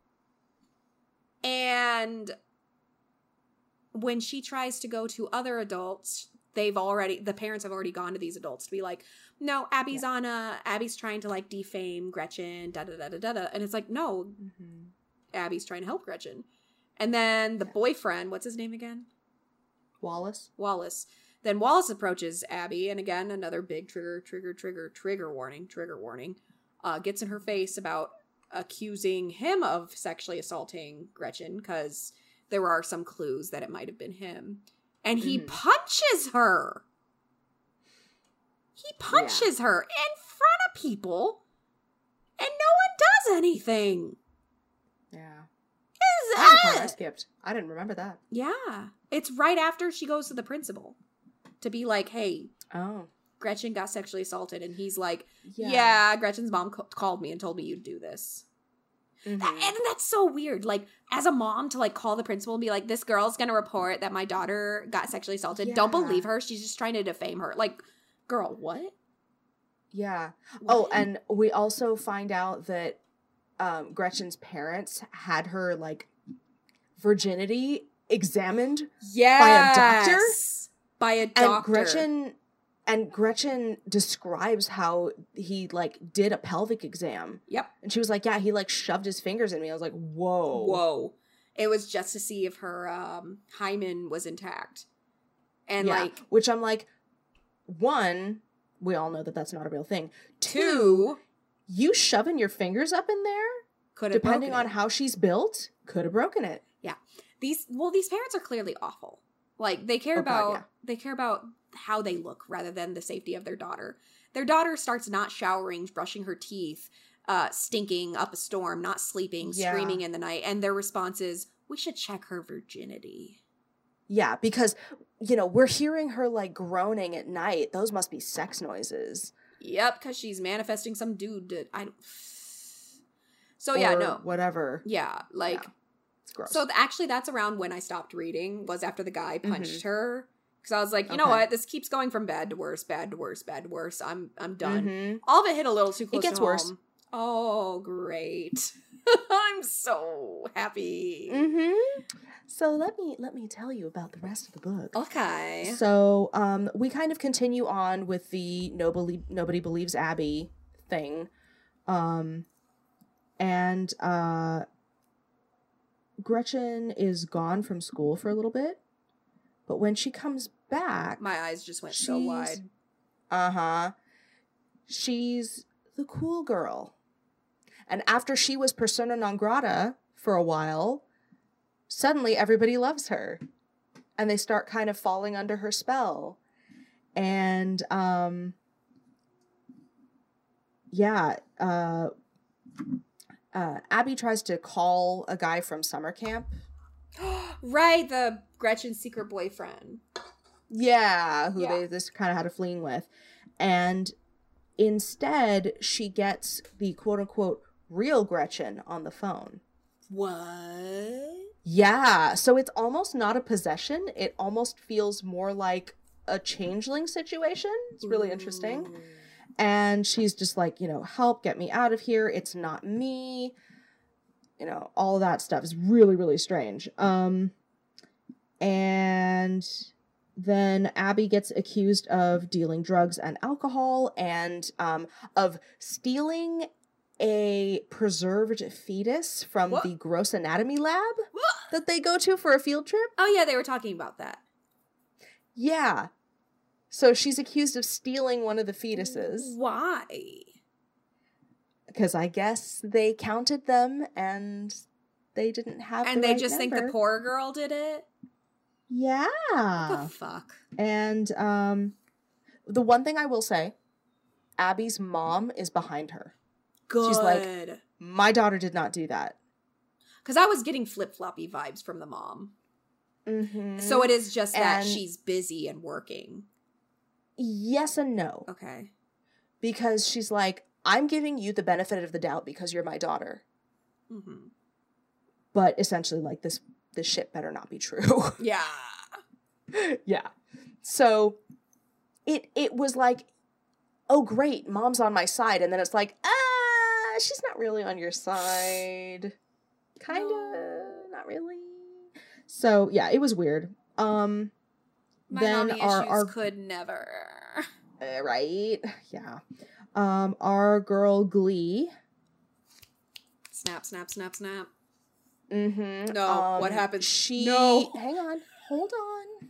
And when she tries to go to other adults, they've already, the parents have already gone to these adults to be like, no, Abby's yeah. on a, Abby's trying to like defame Gretchen, da da da da da da. And it's like, no, mm-hmm. Abby's trying to help Gretchen. And then the yeah. boyfriend, what's his name again? Wallace. Wallace. Then Wallace approaches Abby, and again, another big trigger, trigger, trigger, trigger warning, trigger warning, uh, gets in her face about accusing him of sexually assaulting Gretchen, because there are some clues that it might have been him. And he mm. punches her. He punches yeah. her in front of people, and no one does anything. Yeah. Is that? I skipped. I didn't remember that. Yeah. It's right after she goes to the principal to be like, hey, oh, Gretchen got sexually assaulted. And he's like, yeah, yeah Gretchen's mom co- called me and told me you'd do this. Mm-hmm. That, and that's so weird. Like, as a mom to like call the principal and be like, this girl's going to report that my daughter got sexually assaulted. Yeah. Don't believe her. She's just trying to defame her. Like, girl, what? Yeah. What? Oh, and we also find out that um, Gretchen's parents had her like virginity examined yes. by a doctor. By a doctor. And Gretchen and Gretchen describes how he like did a pelvic exam. Yep. And she was like, yeah, he like shoved his fingers in me. I was like, whoa. Whoa. It was just to see if her um, hymen was intact. And yeah. like, which I'm like, one, we all know that that's not a real thing. Two, two you shoving your fingers up in there, could have depending on it. how she's built, could have broken it. Yeah. These, well, these parents are clearly awful. Like, they care oh, about, God, yeah. they care about how they look rather than the safety of their daughter. Their daughter starts not showering, brushing her teeth, uh, stinking up a storm, not sleeping, yeah. screaming in the night. And their response is, we should check her virginity. Yeah, because, you know, we're hearing her, like, groaning at night. Those must be sex noises. Yep, because she's manifesting some dude to, I don't... So, or yeah, no. whatever. Yeah, like... Yeah. It's gross. So, th- actually, that's around when I stopped reading, was after the guy punched mm-hmm. her. Because I was like, you okay. know what? This keeps going from bad to worse, bad to worse, bad to worse. I'm I'm done. Mm-hmm. All of it hit a little too close to home. It gets worse. Oh, great. I'm so happy. Mm-hmm. So let me let me tell you about the rest of the book. Okay. So um, we kind of continue on with the nobody nobody believes Abby thing, um, and uh, Gretchen is gone from school for a little bit, but when she comes back, my eyes just went so wide. Uh huh. She's the cool girl. And after she was persona non grata for a while, suddenly everybody loves her. And they start kind of falling under her spell. And, um, yeah, uh, uh, Abby tries to call a guy from summer camp. Right, the Gretchen's secret boyfriend. Yeah, who yeah. they just kind of had a fling with. And instead, she gets the quote-unquote real Gretchen on the phone. What? Yeah. So it's almost not a possession. It almost feels more like a changeling situation. It's really Ooh. Interesting. And she's just like, you know, help, get me out of here. It's not me. You know, all that stuff is really, really strange. Um, and then Abby gets accused of dealing drugs and alcohol and um, of stealing a preserved fetus from what? the gross anatomy lab what? that they go to for a field trip. Oh, yeah, they were talking about that. Yeah. So she's accused of stealing one of the fetuses. Why? Because I guess they counted them and they didn't have And the they right just number. think the poor girl did it? Yeah. What the fuck? And um, the one thing I will say, Abby's mom is behind her. Good. She's like, my daughter did not do that. Because I was getting flip-floppy vibes from the mom. Mm-hmm. So it is just that And she's busy and working. yes and no. Okay. Because she's like, I'm giving you the benefit of the doubt because you're my daughter. Mm-hmm. But essentially, like, this this shit better not be true. Yeah. Yeah. So it it was like, oh, great, mom's on my side. And then it's like, ah, she's not really on your side. Kind of, no. Not really. So, yeah, it was weird. Um, My then mommy our, issues our could never. Uh, right? Yeah. Um, our girl Glee. Snap, snap, snap, snap. Mm-hmm. No, um, what happened? She. No. Hang on. Hold on.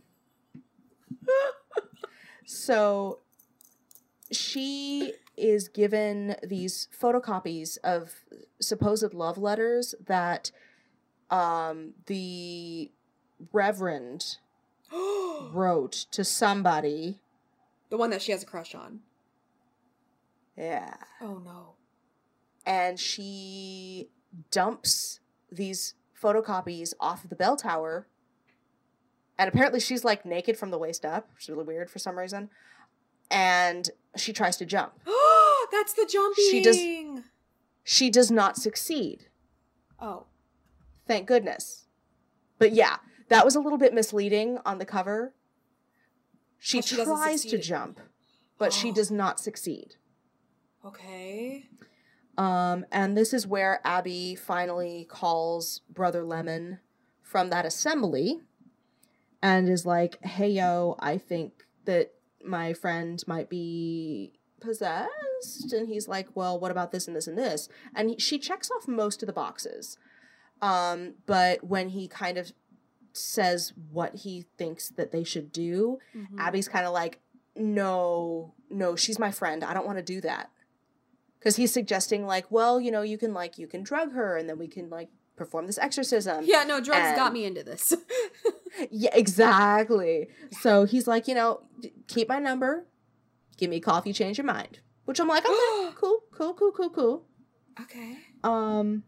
So, she is given these photocopies of supposed love letters that um, the Reverend wrote to somebody. The one that she has a crush on. Yeah. Oh, no. And she dumps these photocopies off of the bell tower. And apparently she's, like, naked from the waist up, which is really weird for some reason. And she tries to jump. That's the jumping! She does, she does not succeed. Oh. Thank goodness. But yeah, that was a little bit misleading on the cover. She, oh, she tries to jump, but oh. she does not succeed. Okay. Um, and this is where Abby finally calls Brother Lemon from that assembly and is like, hey, yo, I think that my friend might be possessed. And he's like, well, what about this and this and this? And he, she checks off most of the boxes. Um, but when he kind of says what he thinks that they should do, mm-hmm. Abby's kind of like, no, no, she's my friend. I don't want to do that. Because he's suggesting, like, well, you know, you can, like, you can drug her, and then we can, like, perform this exorcism. Yeah, no, drugs and... got me into this. Yeah, exactly. Yeah. So he's like, you know, keep my number. Give me a call if you change your mind. Which I'm like, okay, cool, cool, cool, cool, cool. Okay. Um,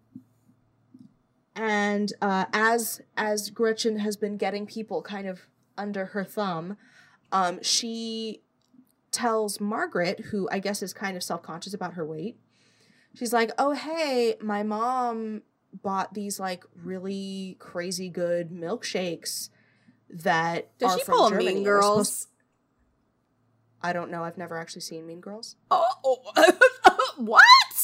and uh, as as Gretchen has been getting people kind of under her thumb, um, she... tells Margaret, who I guess is kind of self-conscious about her weight. She's like, oh, hey, my mom bought these, like, really crazy good milkshakes that Does are she from pull Germany. Mean Girls? Supposed... I don't know. I've never actually seen Mean Girls. Oh, oh. What?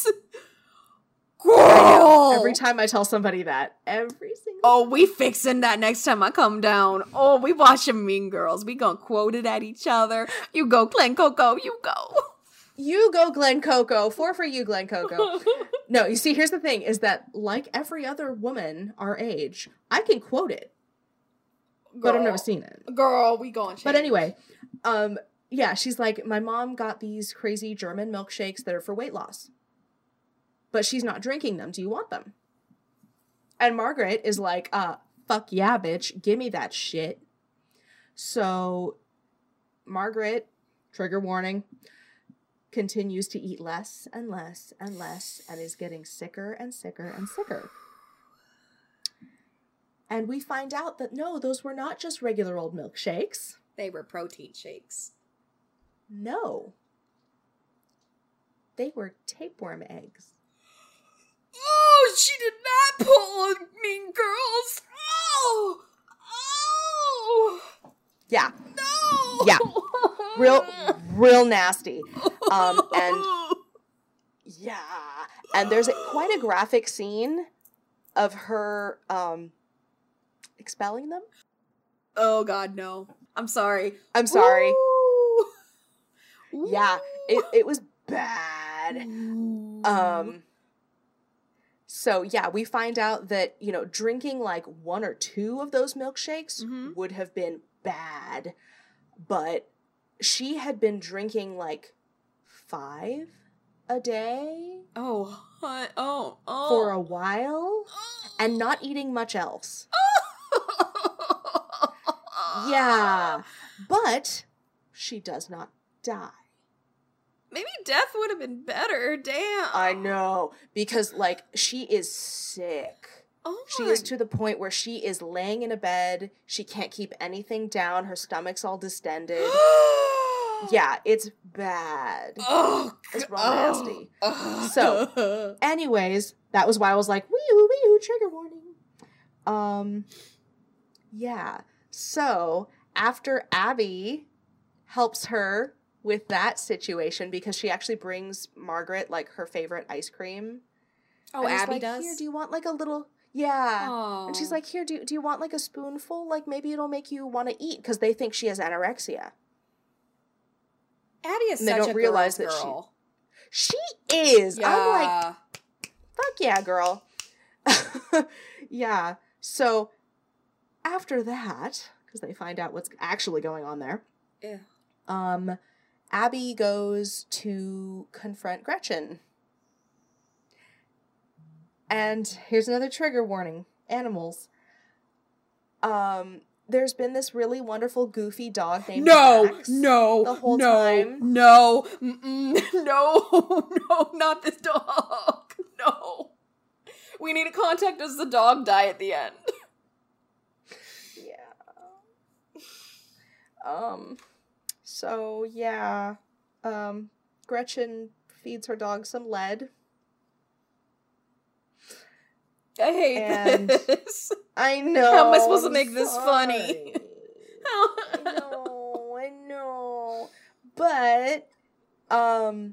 Girl! Every time I tell somebody that, every single Oh, time. we fixing that next time I come down. Oh, we watching Mean Girls. We gonna quote it at each other. You go, Glen Coco, you go. You go, Glen Coco. Four for you, Glen Coco. No, you see, here's the thing, is that like every other woman our age, I can quote it. Girl. But I've never seen it. Girl, we going change. But anyway, um, yeah, she's like, my mom got these crazy German milkshakes that are for weight loss. But she's not drinking them. Do you want them? And Margaret is like, uh, fuck yeah, bitch. Give me that shit. So Margaret, trigger warning, continues to eat less and less and less and is getting sicker and sicker and sicker. And we find out that no, those were not just regular old milkshakes. They were protein shakes. No. They were tapeworm eggs. Oh, she did not pull Mean Girls. Oh, oh. Yeah. No. Yeah. Real, real nasty. Um, and yeah. And there's a, quite a graphic scene of her um, expelling them. Oh, God, no. I'm sorry. I'm sorry. Ooh. Yeah. It, it was bad. Ooh. Um. So, yeah, we find out that, you know, drinking like one or two of those milkshakes mm-hmm. would have been bad. but she had been drinking like five a day. Oh, oh, oh. For a while, and not eating much else. Yeah, but she does not die. Maybe death would have been better. Damn. I know, because like she is sick. Oh she my- is to the point where she is laying in a bed. She can't keep anything down. Her stomach's all distended. Yeah, it's bad. Oh, It's real oh, nasty. oh. So, anyways, that was why I was like, wee oo, wee oo, trigger warning. Um, yeah. So, after Abby helps her with that situation, because she actually brings Margaret, like, her favorite ice cream. Oh, and he's Abby like, does? Here, do you want, like, a little... Yeah. Oh. And she's like, here, do, do you want, like, a spoonful? Like, maybe it'll make you want to eat, because they think she has anorexia. Abby is And they such don't a realize girl's that she- girl. She is. Yeah. I'm like, fuck yeah, girl. Yeah. So after that, because they find out what's actually going on there, Yeah. um, Abby goes to confront Gretchen. And here's another trigger warning. Animals. Um, there's been this really wonderful, goofy dog named No, Max no, the whole no, time. no, mm-mm, no, no, not this dog. No. We need to contact as the dog die at the end. Yeah. Um, so, yeah. Um, Gretchen feeds her dog some lead. I hate And- this. I know. How am I supposed to I'm make this funny? sorry. I know, I know. But, um,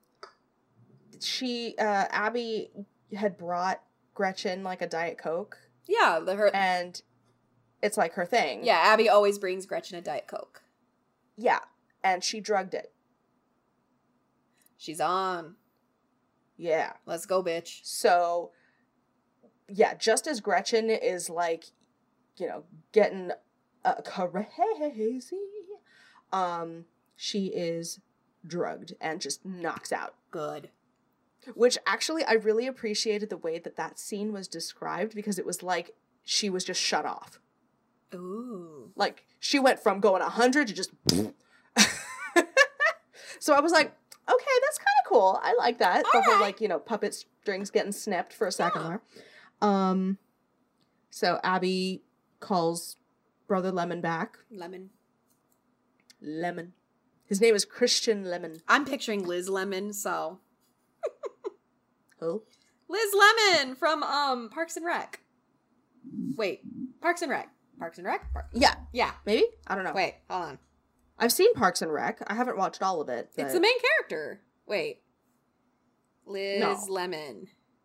she, uh, Abby had brought Gretchen, like, a Diet Coke. Yeah, the, her. And it's, like, her thing. Yeah, Abby always brings Gretchen a Diet Coke. Yeah. And she drugged it. She's on. Yeah. Let's go, bitch. So, yeah, just as Gretchen is, like, you know, getting uh, crazy, um, she is drugged and just knocks out. Good. Which, actually, I really appreciated the way that that scene was described, because it was like she was just shut off. Ooh. Like, she went from going one hundred to just... So I was like, okay, that's kind of cool. I like that. All the whole, right. like, you know, puppet strings getting snipped for a second Yeah. there. Um, so Abby calls Brother Lemon back. Lemon. Lemon. His name is Christian Lemon. I'm picturing Liz Lemon, so. Who? Liz Lemon from, um, Parks and Rec. Wait. Parks and Rec. Parks and Rec? Par- Yeah, yeah. maybe? I don't know. Wait, hold on. I've seen Parks and Rec. I haven't watched all of it. But... It's the main character. Wait. Liz No. Lemon.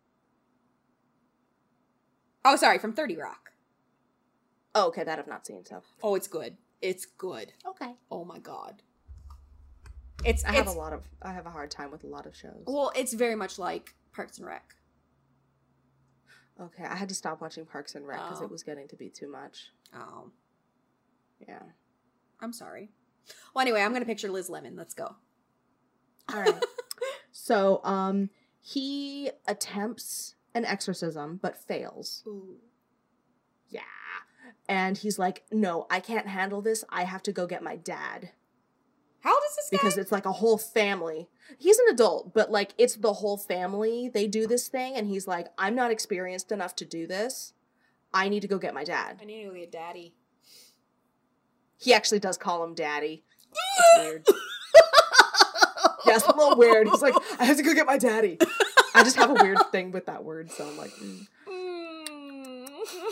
Oh, sorry, from thirty Rock. Oh, okay, that I've not seen, so. Oh, it's good. It's good. Okay. Oh my god. It's I have it's a lot of, I have a hard time with a lot of shows. well, it's very much like Parks and Rec. Okay, I had to stop watching Parks and Rec because Oh. it was getting to be too much. Oh, Yeah. I'm sorry. Well, anyway, I'm gonna picture Liz Lemon. Let's go. All right. So, um, he attempts an exorcism, but fails. Ooh. Yeah. And he's like, no, I can't handle this. I have to go get my dad. How old is this guy? Because it's like a whole family. He's an adult, but like it's the whole family. They do this thing, and he's like, I'm not experienced enough to do this. I need to go get my dad. I need to go get daddy. He actually does call him daddy. It's weird. Yeah, it's a little weird. He's like, I have to go get my daddy. I just have a weird thing with that word, so I'm like, mm. Mm.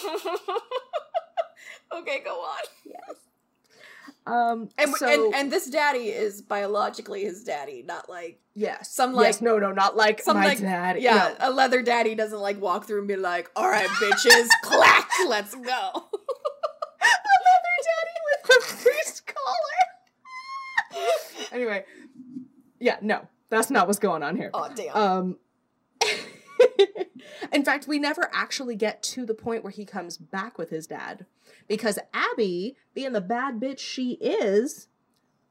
Okay, go on. Yes. Um, And, so, and and this daddy is biologically his daddy, not like yes. some, yes, like- no, no, not like some my like dad. yeah, No. a leather daddy doesn't like walk through and be like, "All right, bitches, clack, let's go." Another daddy with the priest collar. Anyway, yeah, no, that's not what's going on here. Oh damn. Um, in fact, we never actually get to the point where he comes back with his dad, because Abby, being the bad bitch she is,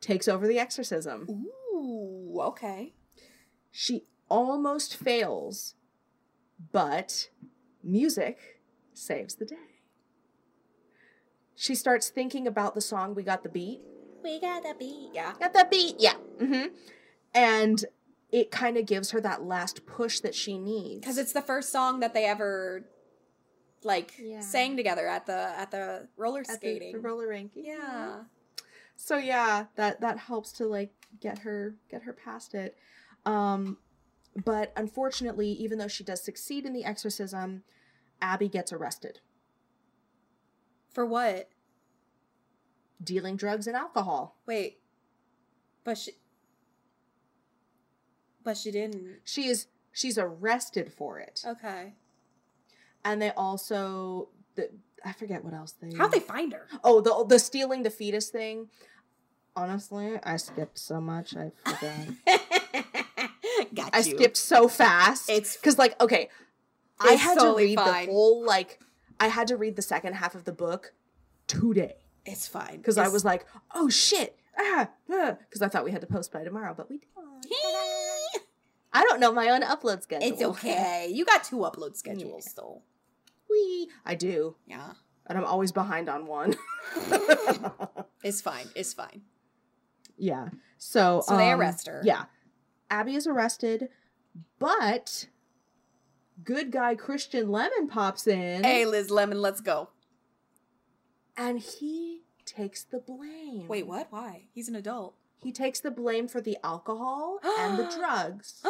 takes over the exorcism. Ooh, okay. She almost fails, but music saves the day. She starts thinking about the song We Got the Beat. We got the beat, yeah. Got the beat, yeah. Mm-hmm. And it kind of gives her that last push that she needs. Because it's the first song that they ever, like, yeah. sang together at the at the roller skating. At the, the roller rink. Yeah. So yeah, that that helps to like get her get her past it. Um, but unfortunately, even though she does succeed in the exorcism, Abby gets arrested. For what? Dealing drugs and alcohol. Wait. But she But she didn't. She is she's arrested for it. Okay. And they also the I forget what else they How'd they find her? Oh, the the stealing the fetus thing. Honestly, I skipped so much, I forgot. Got I you. skipped so fast. It's because like, okay, I had to totally read fine. the whole like I had to read the second half of the book today. It's fine. Because I was like, oh shit. Ah, ah, because I thought we had to post by tomorrow, but we don't. I don't know my own upload schedule. It's okay. You got two upload schedules, Yeah. though. Wee. I do. Yeah. And I'm always behind on one. It's fine. It's fine. Yeah. So, So they um, arrest her. Yeah. Abby is arrested, but good guy Christian Lemon pops in. Hey, Liz Lemon, let's go. And he takes the blame. Wait, what? Why? He's an adult. He takes the blame for the alcohol and the drugs.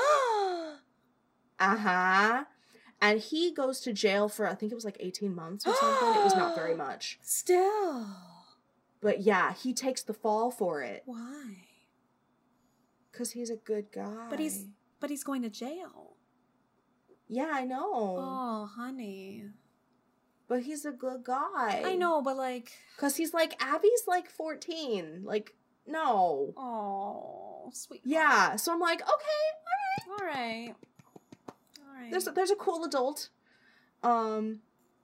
Uh-huh. And he goes to jail for, I think it was like eighteen months or something. It was not very much. Still. But yeah, he takes the fall for it. Why? Because he's a good guy. But he's but he's going to jail. Yeah, I know. Oh, honey. But he's a good guy. I know, but like... Because he's like, Abby's like fourteen. Like, no. Oh, sweet. Yeah. So I'm like, okay, all right. All right. All right. There's a, there's a cool adult. Um.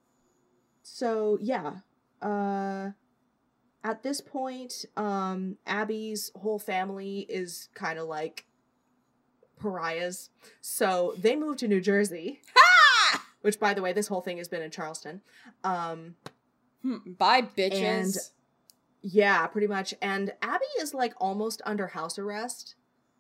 So yeah. Uh. At this point, um, Abby's whole family is kind of like pariahs. So they move to New Jersey. Ha! Which, by the way, this whole thing has been in Charleston. Um, Bye, bitches. And yeah, pretty much. And Abby is like almost under house arrest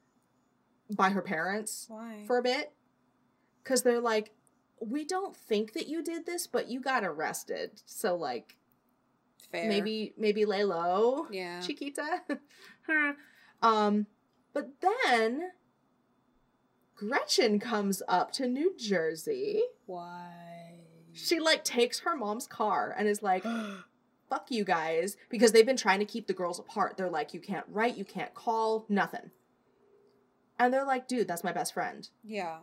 by her parents. Why? For a bit. Because they're like, we don't think that you did this, but you got arrested. So like, Fair. maybe maybe lay low, Yeah. Chiquita. um, but then Gretchen comes up to New Jersey. Why? She like takes her mom's car and is like, fuck you guys, because they've been trying to keep the girls apart. They're like, you can't write, you can't call, nothing. And they're like, dude, that's my best friend. Yeah.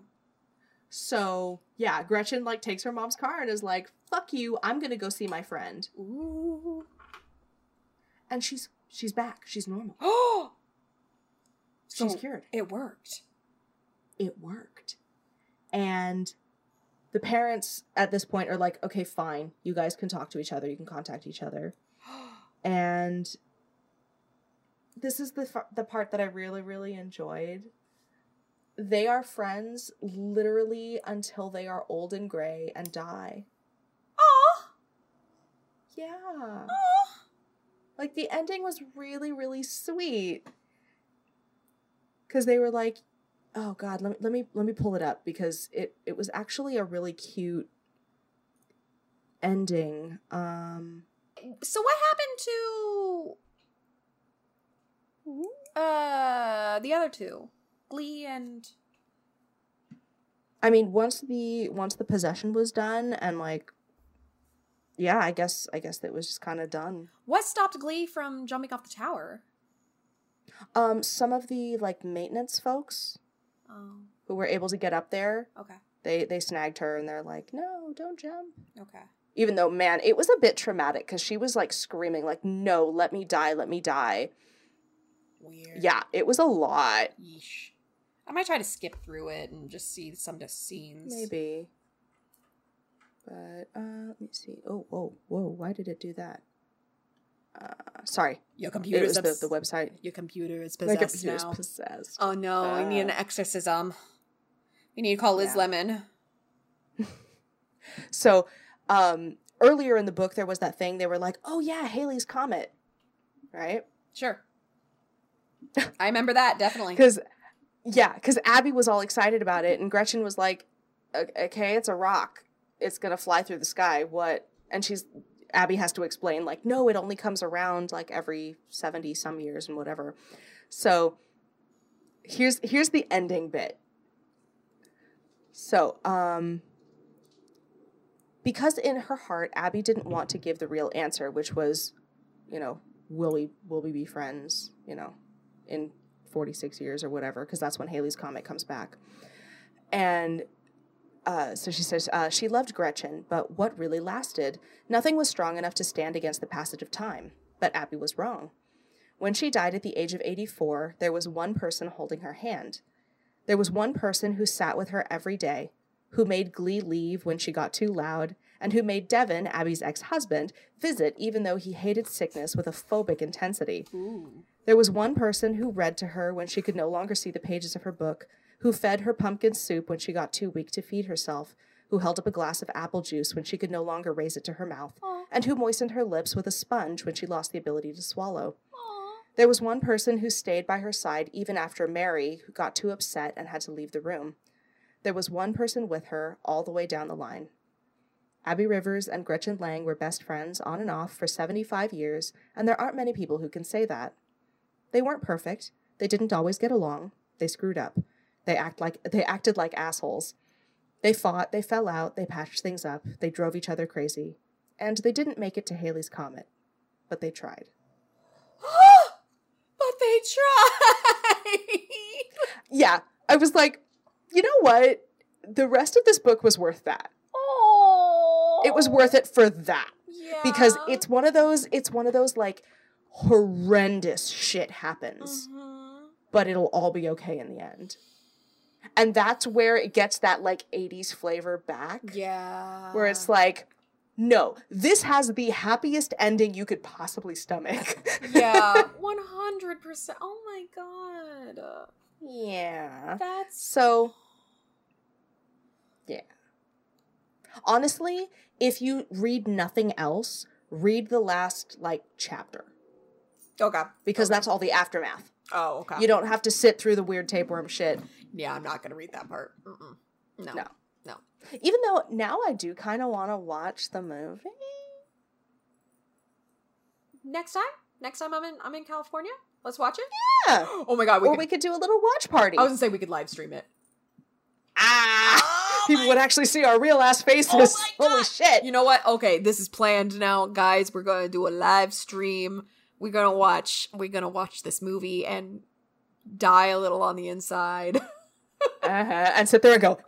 So, yeah, Gretchen, like, takes her mom's car and is like, fuck you, I'm gonna go see my friend. Ooh. And she's she's back. She's normal. Oh! She's So cured. it worked. It worked. And the parents at this point are like, okay, fine. You guys can talk to each other. You can contact each other. And this is the the part that I really, really enjoyed. They are friends literally until they are old and gray and die. Oh! Yeah. Oh! Like, the ending was really, really sweet. Because they were like, oh, God, let me, let me let me pull it up, because it, it was actually a really cute ending. Um, So what happened to uh the other two? Glee and I mean, once the once the possession was done, and like, yeah, I guess I guess it was just kind of done. what stopped Glee from jumping off the tower? Um, some of the like maintenance folks Oh, who were able to get up there, okay. they they snagged her, and they're like, no, don't jump. Okay. Even though, man, it was a bit traumatic, because she was like screaming, like, no, let me die, let me die. Weird. Yeah, it was a lot. Yeesh. I might try to skip through it and just see some of the scenes. Maybe. But, uh, let me see. Oh, whoa, whoa, why did it do that? Uh, sorry. Your It computer was is the, obs- the website. Your computer is My possessed computer's now. possessed. Oh no, Uh, we need an exorcism. We need to call Liz yeah. Lemon. So, um, earlier in the book, there was that thing. They were like, oh yeah, Halley's Comet. Right? Sure. I remember that, definitely. Because, yeah, because Abby was all excited about it, and Gretchen was like, okay, it's a rock. It's going to fly through the sky. What? And she's, Abby has to explain, like, no, it only comes around, like, every seventy some years and whatever. So, here's, here's the ending bit. So, um... because in her heart, Abby didn't want to give the real answer, which was, you know, will we will we be friends, you know, in forty-six years or whatever, because that's when Halley's Comet comes back. And uh, so she says uh, she loved Gretchen, but what really lasted? Nothing was strong enough to stand against the passage of time. But Abby was wrong. When she died at the age of eighty-four, there was one person holding her hand. There was one person who sat with her every day, who made Glee leave when she got too loud, and who made Devin, Abby's ex-husband, visit even though he hated sickness with a phobic intensity. Ooh. There was one person who read to her when she could no longer see the pages of her book, who fed her pumpkin soup when she got too weak to feed herself, who held up a glass of apple juice when she could no longer raise it to her mouth, Aww. and who moistened her lips with a sponge when she lost the ability to swallow. Aww. There was one person who stayed by her side even after Mary, who got too upset and had to leave the room. There was one person with her all the way down the line. Abby Rivers and Gretchen Lang were best friends on and off for seventy-five years, and there aren't many people who can say that. They weren't perfect. They didn't always get along. They screwed up. They act like they acted like assholes. They fought, they fell out, they patched things up, they drove each other crazy. And they didn't make it to Halley's Comet. But they tried. But they tried! Yeah, I was like, you know what? The rest of this book was worth that. Oh, It was worth it for that. Yeah. Because it's one of those, it's one of those, like, horrendous shit happens. Mm-hmm. But it'll all be okay in the end. And that's where it gets that, like, eighties flavor back. Yeah. Where it's like, no, this has the happiest ending you could possibly stomach. Yeah, one hundred percent. Oh my god. Yeah. That's... So, yeah. Honestly, if you read nothing else, read the last, like, chapter. Okay. Because okay. that's all the aftermath. Oh, okay. You don't have to sit through the weird tapeworm shit. Yeah, I'm not going to read that part. Mm-mm. No. No. No. Even though now I do kind of want to watch the movie. Next time? Next time I'm in I'm in California? Let's watch it? Yeah. Oh my god, we or could, we could do a little watch party. I was going to say we could live stream it. Ah! Oh People my- would actually see our real ass faces. Oh my God. Holy shit. You know what? Okay, this is planned now, guys. We're going to do a live stream. We're going to watch we're going to watch this movie and die a little on the inside. Uh-huh. And sit there and go,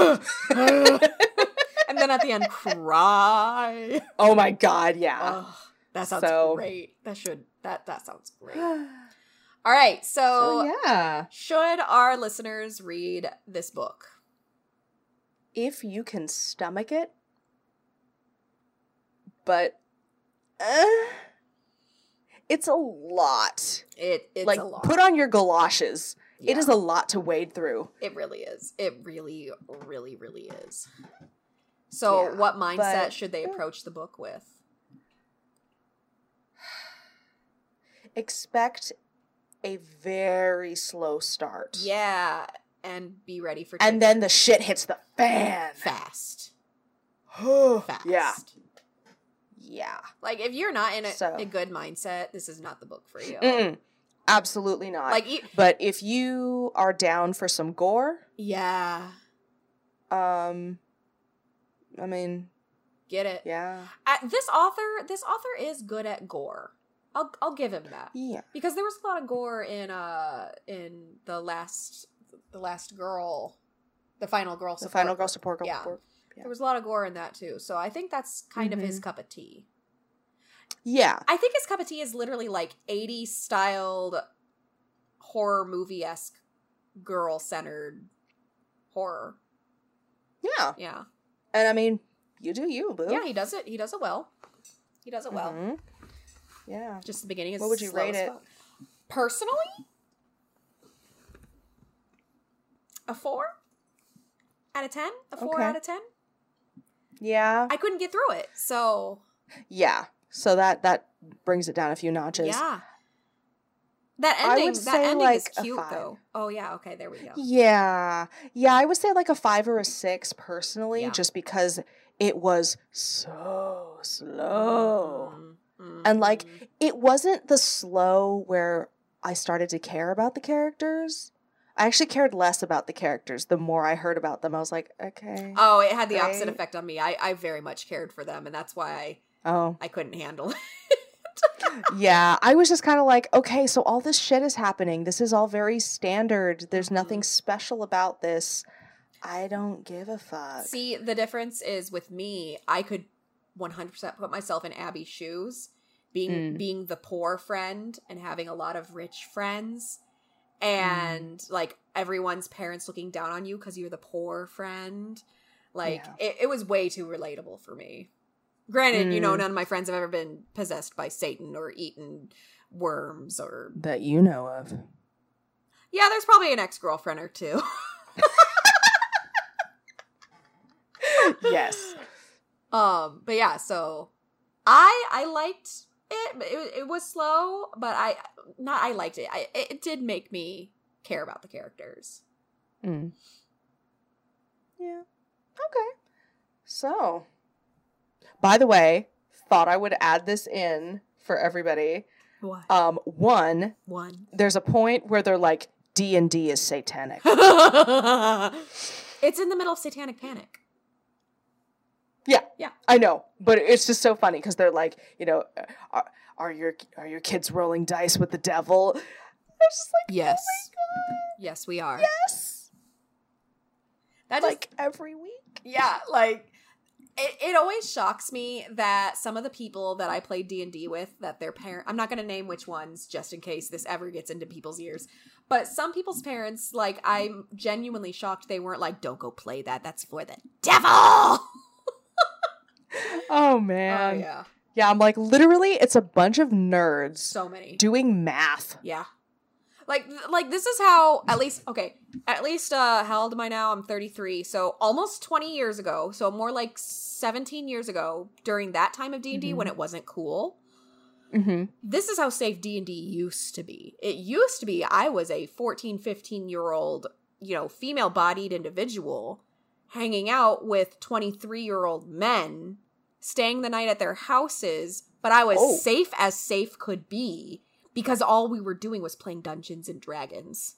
and then at the end cry. oh my god, yeah. Oh, that sounds So- great. That should that that sounds great. All right, so So, yeah. should our listeners read this book? If you can stomach it, but uh, it's a lot. It it's like, a lot. put on your galoshes. Yeah. It is a lot to wade through. It really is. It really, really, really is. So, Yeah, what mindset but- should they approach the book with? Expect a very slow start. Yeah, and be ready for And then the shit hits the fan. fast. Fast. Fast. Yeah. Yeah. Like, if you're not in a, So. a good mindset, this is not the book for you. Mm-mm. Absolutely not. Like, e- but if you are down for some gore, yeah, um, I mean, get it. yeah, Uh, this author, this author is good at gore. I'll I'll give him that. yeah, Because there was a lot of gore in uh in the last the last girl, the final girl the support final girl group. support girl. Yeah. Support. Yeah. There was a lot of gore in that too. So I think that's kind of his Mhm. cup of tea. Yeah, I think his cup of tea is literally like eighties styled horror movie esque girl centered horror. yeah, Yeah. and I mean, you do you, boo. Yeah, he does it. He does it well. He does it well. Mhm. Yeah. Just the beginning is What would you slow rate as it? fuck. Personally, a four out of ten. A four Okay. out of ten. Yeah. I couldn't get through it, so Yeah. So that that brings it down a few notches. yeah. That I ending, would that say, ending like, is a cute five. though. Oh yeah, okay, there we go. Yeah. Yeah, I would say like a five or a six personally, Yeah. just because it was so slow. Mhm. And like, Mhm. it wasn't the slow where I started to care about the characters. I actually cared less about the characters the more I heard about them. I was like, okay. Oh, it had the opposite Right. effect on me. I, I very much cared for them, and that's why I, Oh. I couldn't handle it. Yeah, I was just kind of like, okay, so all this shit is happening. This is all very standard. There's Mhm. nothing special about this. I don't give a fuck. See, the difference is with me, I could one hundred percent put myself in Abby's shoes, being Mm. being the poor friend and having a lot of rich friends, Mm. and like everyone's parents looking down on you because you're the poor friend. Like Yeah. it, it was way too relatable for me. Granted, you know, Mm. none of my friends have ever been possessed by Satan or eaten worms or That you know of. yeah, there's probably an ex-girlfriend or two. Yes. Um, but yeah, so I I liked it. but It, it was slow, but I not I liked it. I it did make me care about the characters. Mm. Yeah. Okay. So, by the way, thought I would add this in for everybody. What? Um, one, One. there's a point where they're like, D and D is satanic. It's in the middle of Satanic Panic. Yeah, Yeah. I know, but it's just so funny because they're like, you know, are, are your are your kids rolling dice with the devil? I'm just like, Yes. oh my god, Yes, we are. yes, That just, like every week. yeah, like it, it always shocks me that some of the people that I played D and D with, that their parent, I'm not going to name which ones just in case this ever gets into people's ears, but some people's parents, like, I'm genuinely shocked they weren't like, don't go play that, that's for the devil. Oh Oh man, yeah, yeah. I'm like, literally, it's a bunch of nerds so many. doing math. Yeah. Like, like this is how, at least, okay, at least, uh, how old am I now? I'm thirty-three. So almost twenty years ago. So more like seventeen years ago, during that time of D and D Mhm. when it wasn't cool. Mm-hmm. This is how safe D and D used to be. It used to be, I was a fourteen, fifteen year old, you know, female bodied individual hanging out with twenty-three year old men, staying the night at their houses, but I was Oh. safe as safe could be because all we were doing was playing Dungeons and Dragons.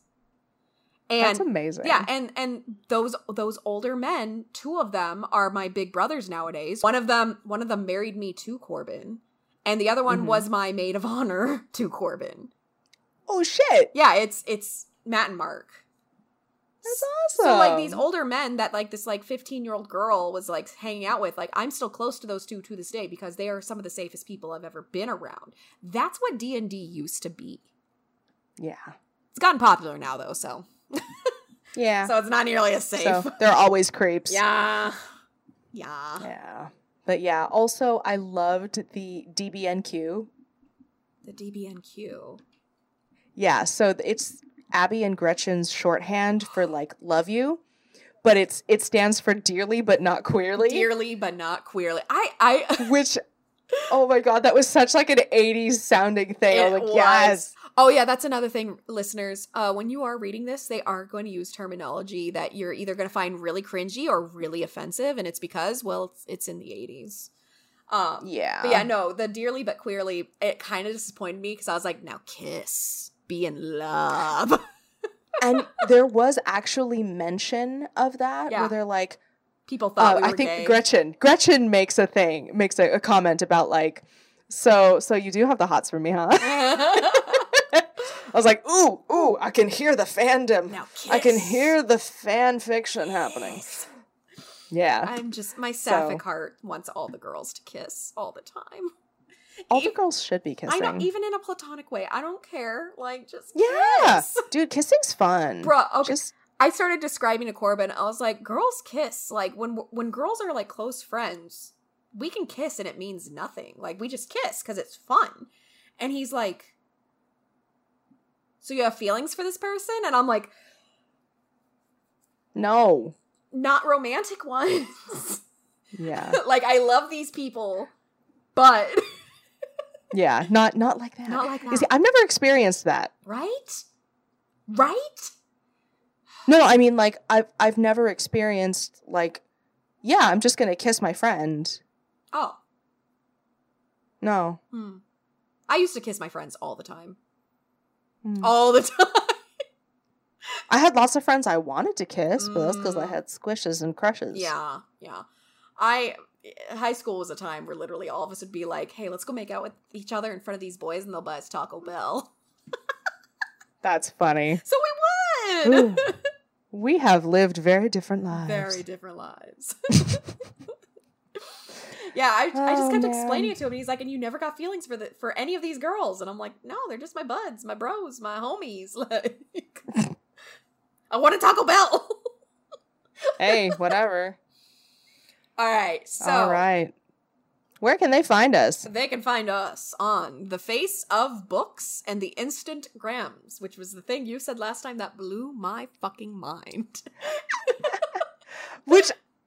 And That's amazing. yeah, and and those those older men, two of them are my big brothers nowadays. One of them one of them married me to Corbin, and the other one Mhm. was my maid of honor to Corbin. Oh shit. Yeah, it's it's Matt and Mark. That's awesome. So like these older men that like this like fifteen year old girl was like hanging out with, like I'm still close to those two to this day because they are some of the safest people I've ever been around. That's what D and D used to be. Yeah. It's gotten popular now though, so Yeah. so it's not nearly as safe. So they're always creeps. Yeah. Yeah. Yeah. But yeah, also I loved the D B N Q. The D B N Q. Yeah, so th- it's Abby and Gretchen's shorthand for like love you, but it's it stands for dearly but not queerly. Dearly but not queerly. I I Which oh my god, that was such like an eighties sounding thing. I was It like, was. yes. Oh yeah, that's another thing, listeners. Uh, when you are reading this, they are going to use terminology that you're either going to find really cringy or really offensive, and it's because, well, it's, it's in the eighties. Um, Yeah. But yeah, no, the dearly but queerly, it kind of disappointed me because I was like, now kiss, be in love. And there was actually mention of that Yeah. where they're like, People thought uh, we were I think gay. Gretchen Gretchen makes a thing, makes a, a comment about like, so so you do have the hots for me, huh? I was like, ooh, ooh, I can hear the fandom. Now kiss. I can hear the fan fiction happening. Kiss. Yeah. I'm just, my sapphic So- heart wants all the girls to kiss all the time. All the Ev- girls should be I kissing. know, even in a platonic way. I don't care. Like, just Yeah. kiss. Dude, kissing's fun. Bruh, okay. Just I started describing to Corbin, I was like, girls kiss. Like, when when girls are, like, close friends, we can kiss and it means nothing. Like, we just kiss because it's fun. And he's like, so you have feelings for this person? And I'm like, no. Not romantic ones. Yeah. Like, I love these people, but... yeah, not not like that. Not like that. You see, I've never experienced that. Right? Right? No, no, I mean, like, I've, I've never experienced, like, yeah, I'm just going to kiss my friend. Oh. No. Hmm. I used to kiss my friends all the time. Mm. All the time. I had lots of friends I wanted to kiss, but that's because I had squishes and crushes. Yeah, yeah. I high school was a time where literally all of us would be like, "Hey, let's go make out with each other in front of these boys, and they'll buy us Taco Bell." That's funny. So we would. Ooh, we have lived very different lives. Very different lives. Yeah, I, oh, I just kept man. explaining it to him, and he's like, "And you never got feelings for the for any of these girls?" And I'm like, "No, they're just my buds, my bros, my homies." Like, I want a Taco Bell. Hey, whatever. All right, so all right, where can they find us? They can find us on the Face of Books and the Instagrams, which was the thing you said last time that blew my fucking mind. Which.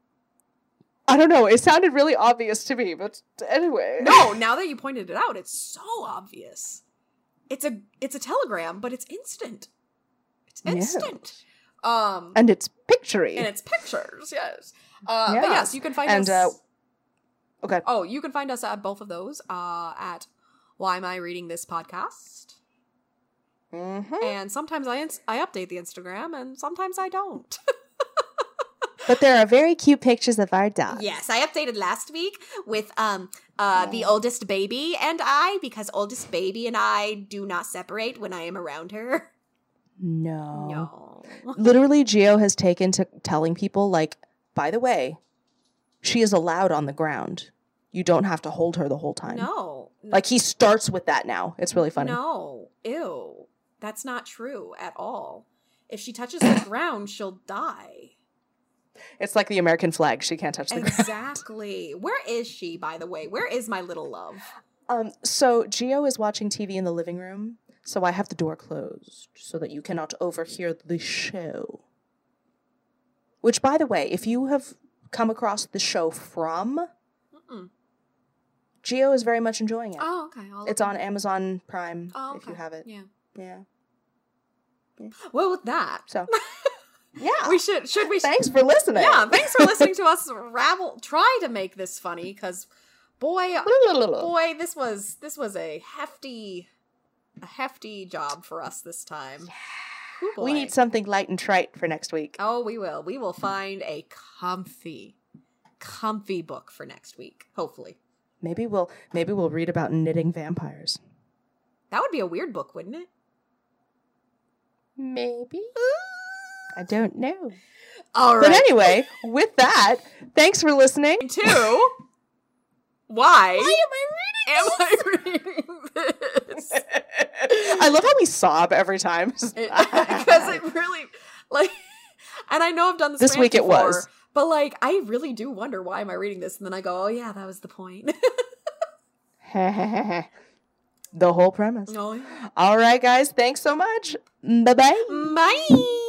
I don't know. It sounded really obvious to me, but anyway. No, now that you pointed it out, it's so obvious. It's a it's a telegram, but it's instant. It's instant. Yes. Um, and it's pictury. And it's pictures, yes. Uh, yes. But yes, you can find and, us. Uh, okay. Oh, you can find us at both of those. Uh, at Why Am I Reading This Podcast? Mm-hmm. And sometimes I ins- I update the Instagram, and sometimes I don't. But there are very cute pictures of our dog. Yes, I updated last week with um uh the oldest baby and I, because oldest baby and I do not separate when I am around her. No. No. Literally, Gio has taken to telling people, like, by the way, she is allowed on the ground. You don't have to hold her the whole time. No. Like, he starts with that now. It's really funny. No. Ew. That's not true at all. If she touches the ground, she'll die. It's like the American flag. She can't touch the exactly. ground. Exactly. Where is she, by the way? Where is my little love? Um. So Gio is watching T V in the living room. So I have the door closed so that you cannot overhear the show. Which, by the way, if you have come across the show from, Mm-mm. Gio is very much enjoying it. Oh, okay. I'll it's on Amazon Prime oh, okay. if you have it. Yeah. Yeah. yeah. Well, with that. So... Yeah. We should, should we? Thanks for listening. Yeah, thanks for listening to us rabble, try to make this funny, because boy, boy, this was, this was a hefty, a hefty job for us this time. Ooh, boy. We need something light and trite for next week. Oh, we will. We will find a comfy, comfy book for next week, hopefully. Maybe we'll, maybe we'll read about knitting vampires. That would be a weird book, wouldn't it? Maybe. I don't know. All right. But anyway, with that, thanks for listening to Why, Why am I reading this? Am I reading this? I love how we sob every time. Because it, it really, like, and I know I've done this This week before, it was. But, like, I really do wonder why am I reading this? And then I go, oh, yeah, that was the point. The whole premise. Oh, yeah. All right, guys. Thanks so much. Bye-bye. Bye.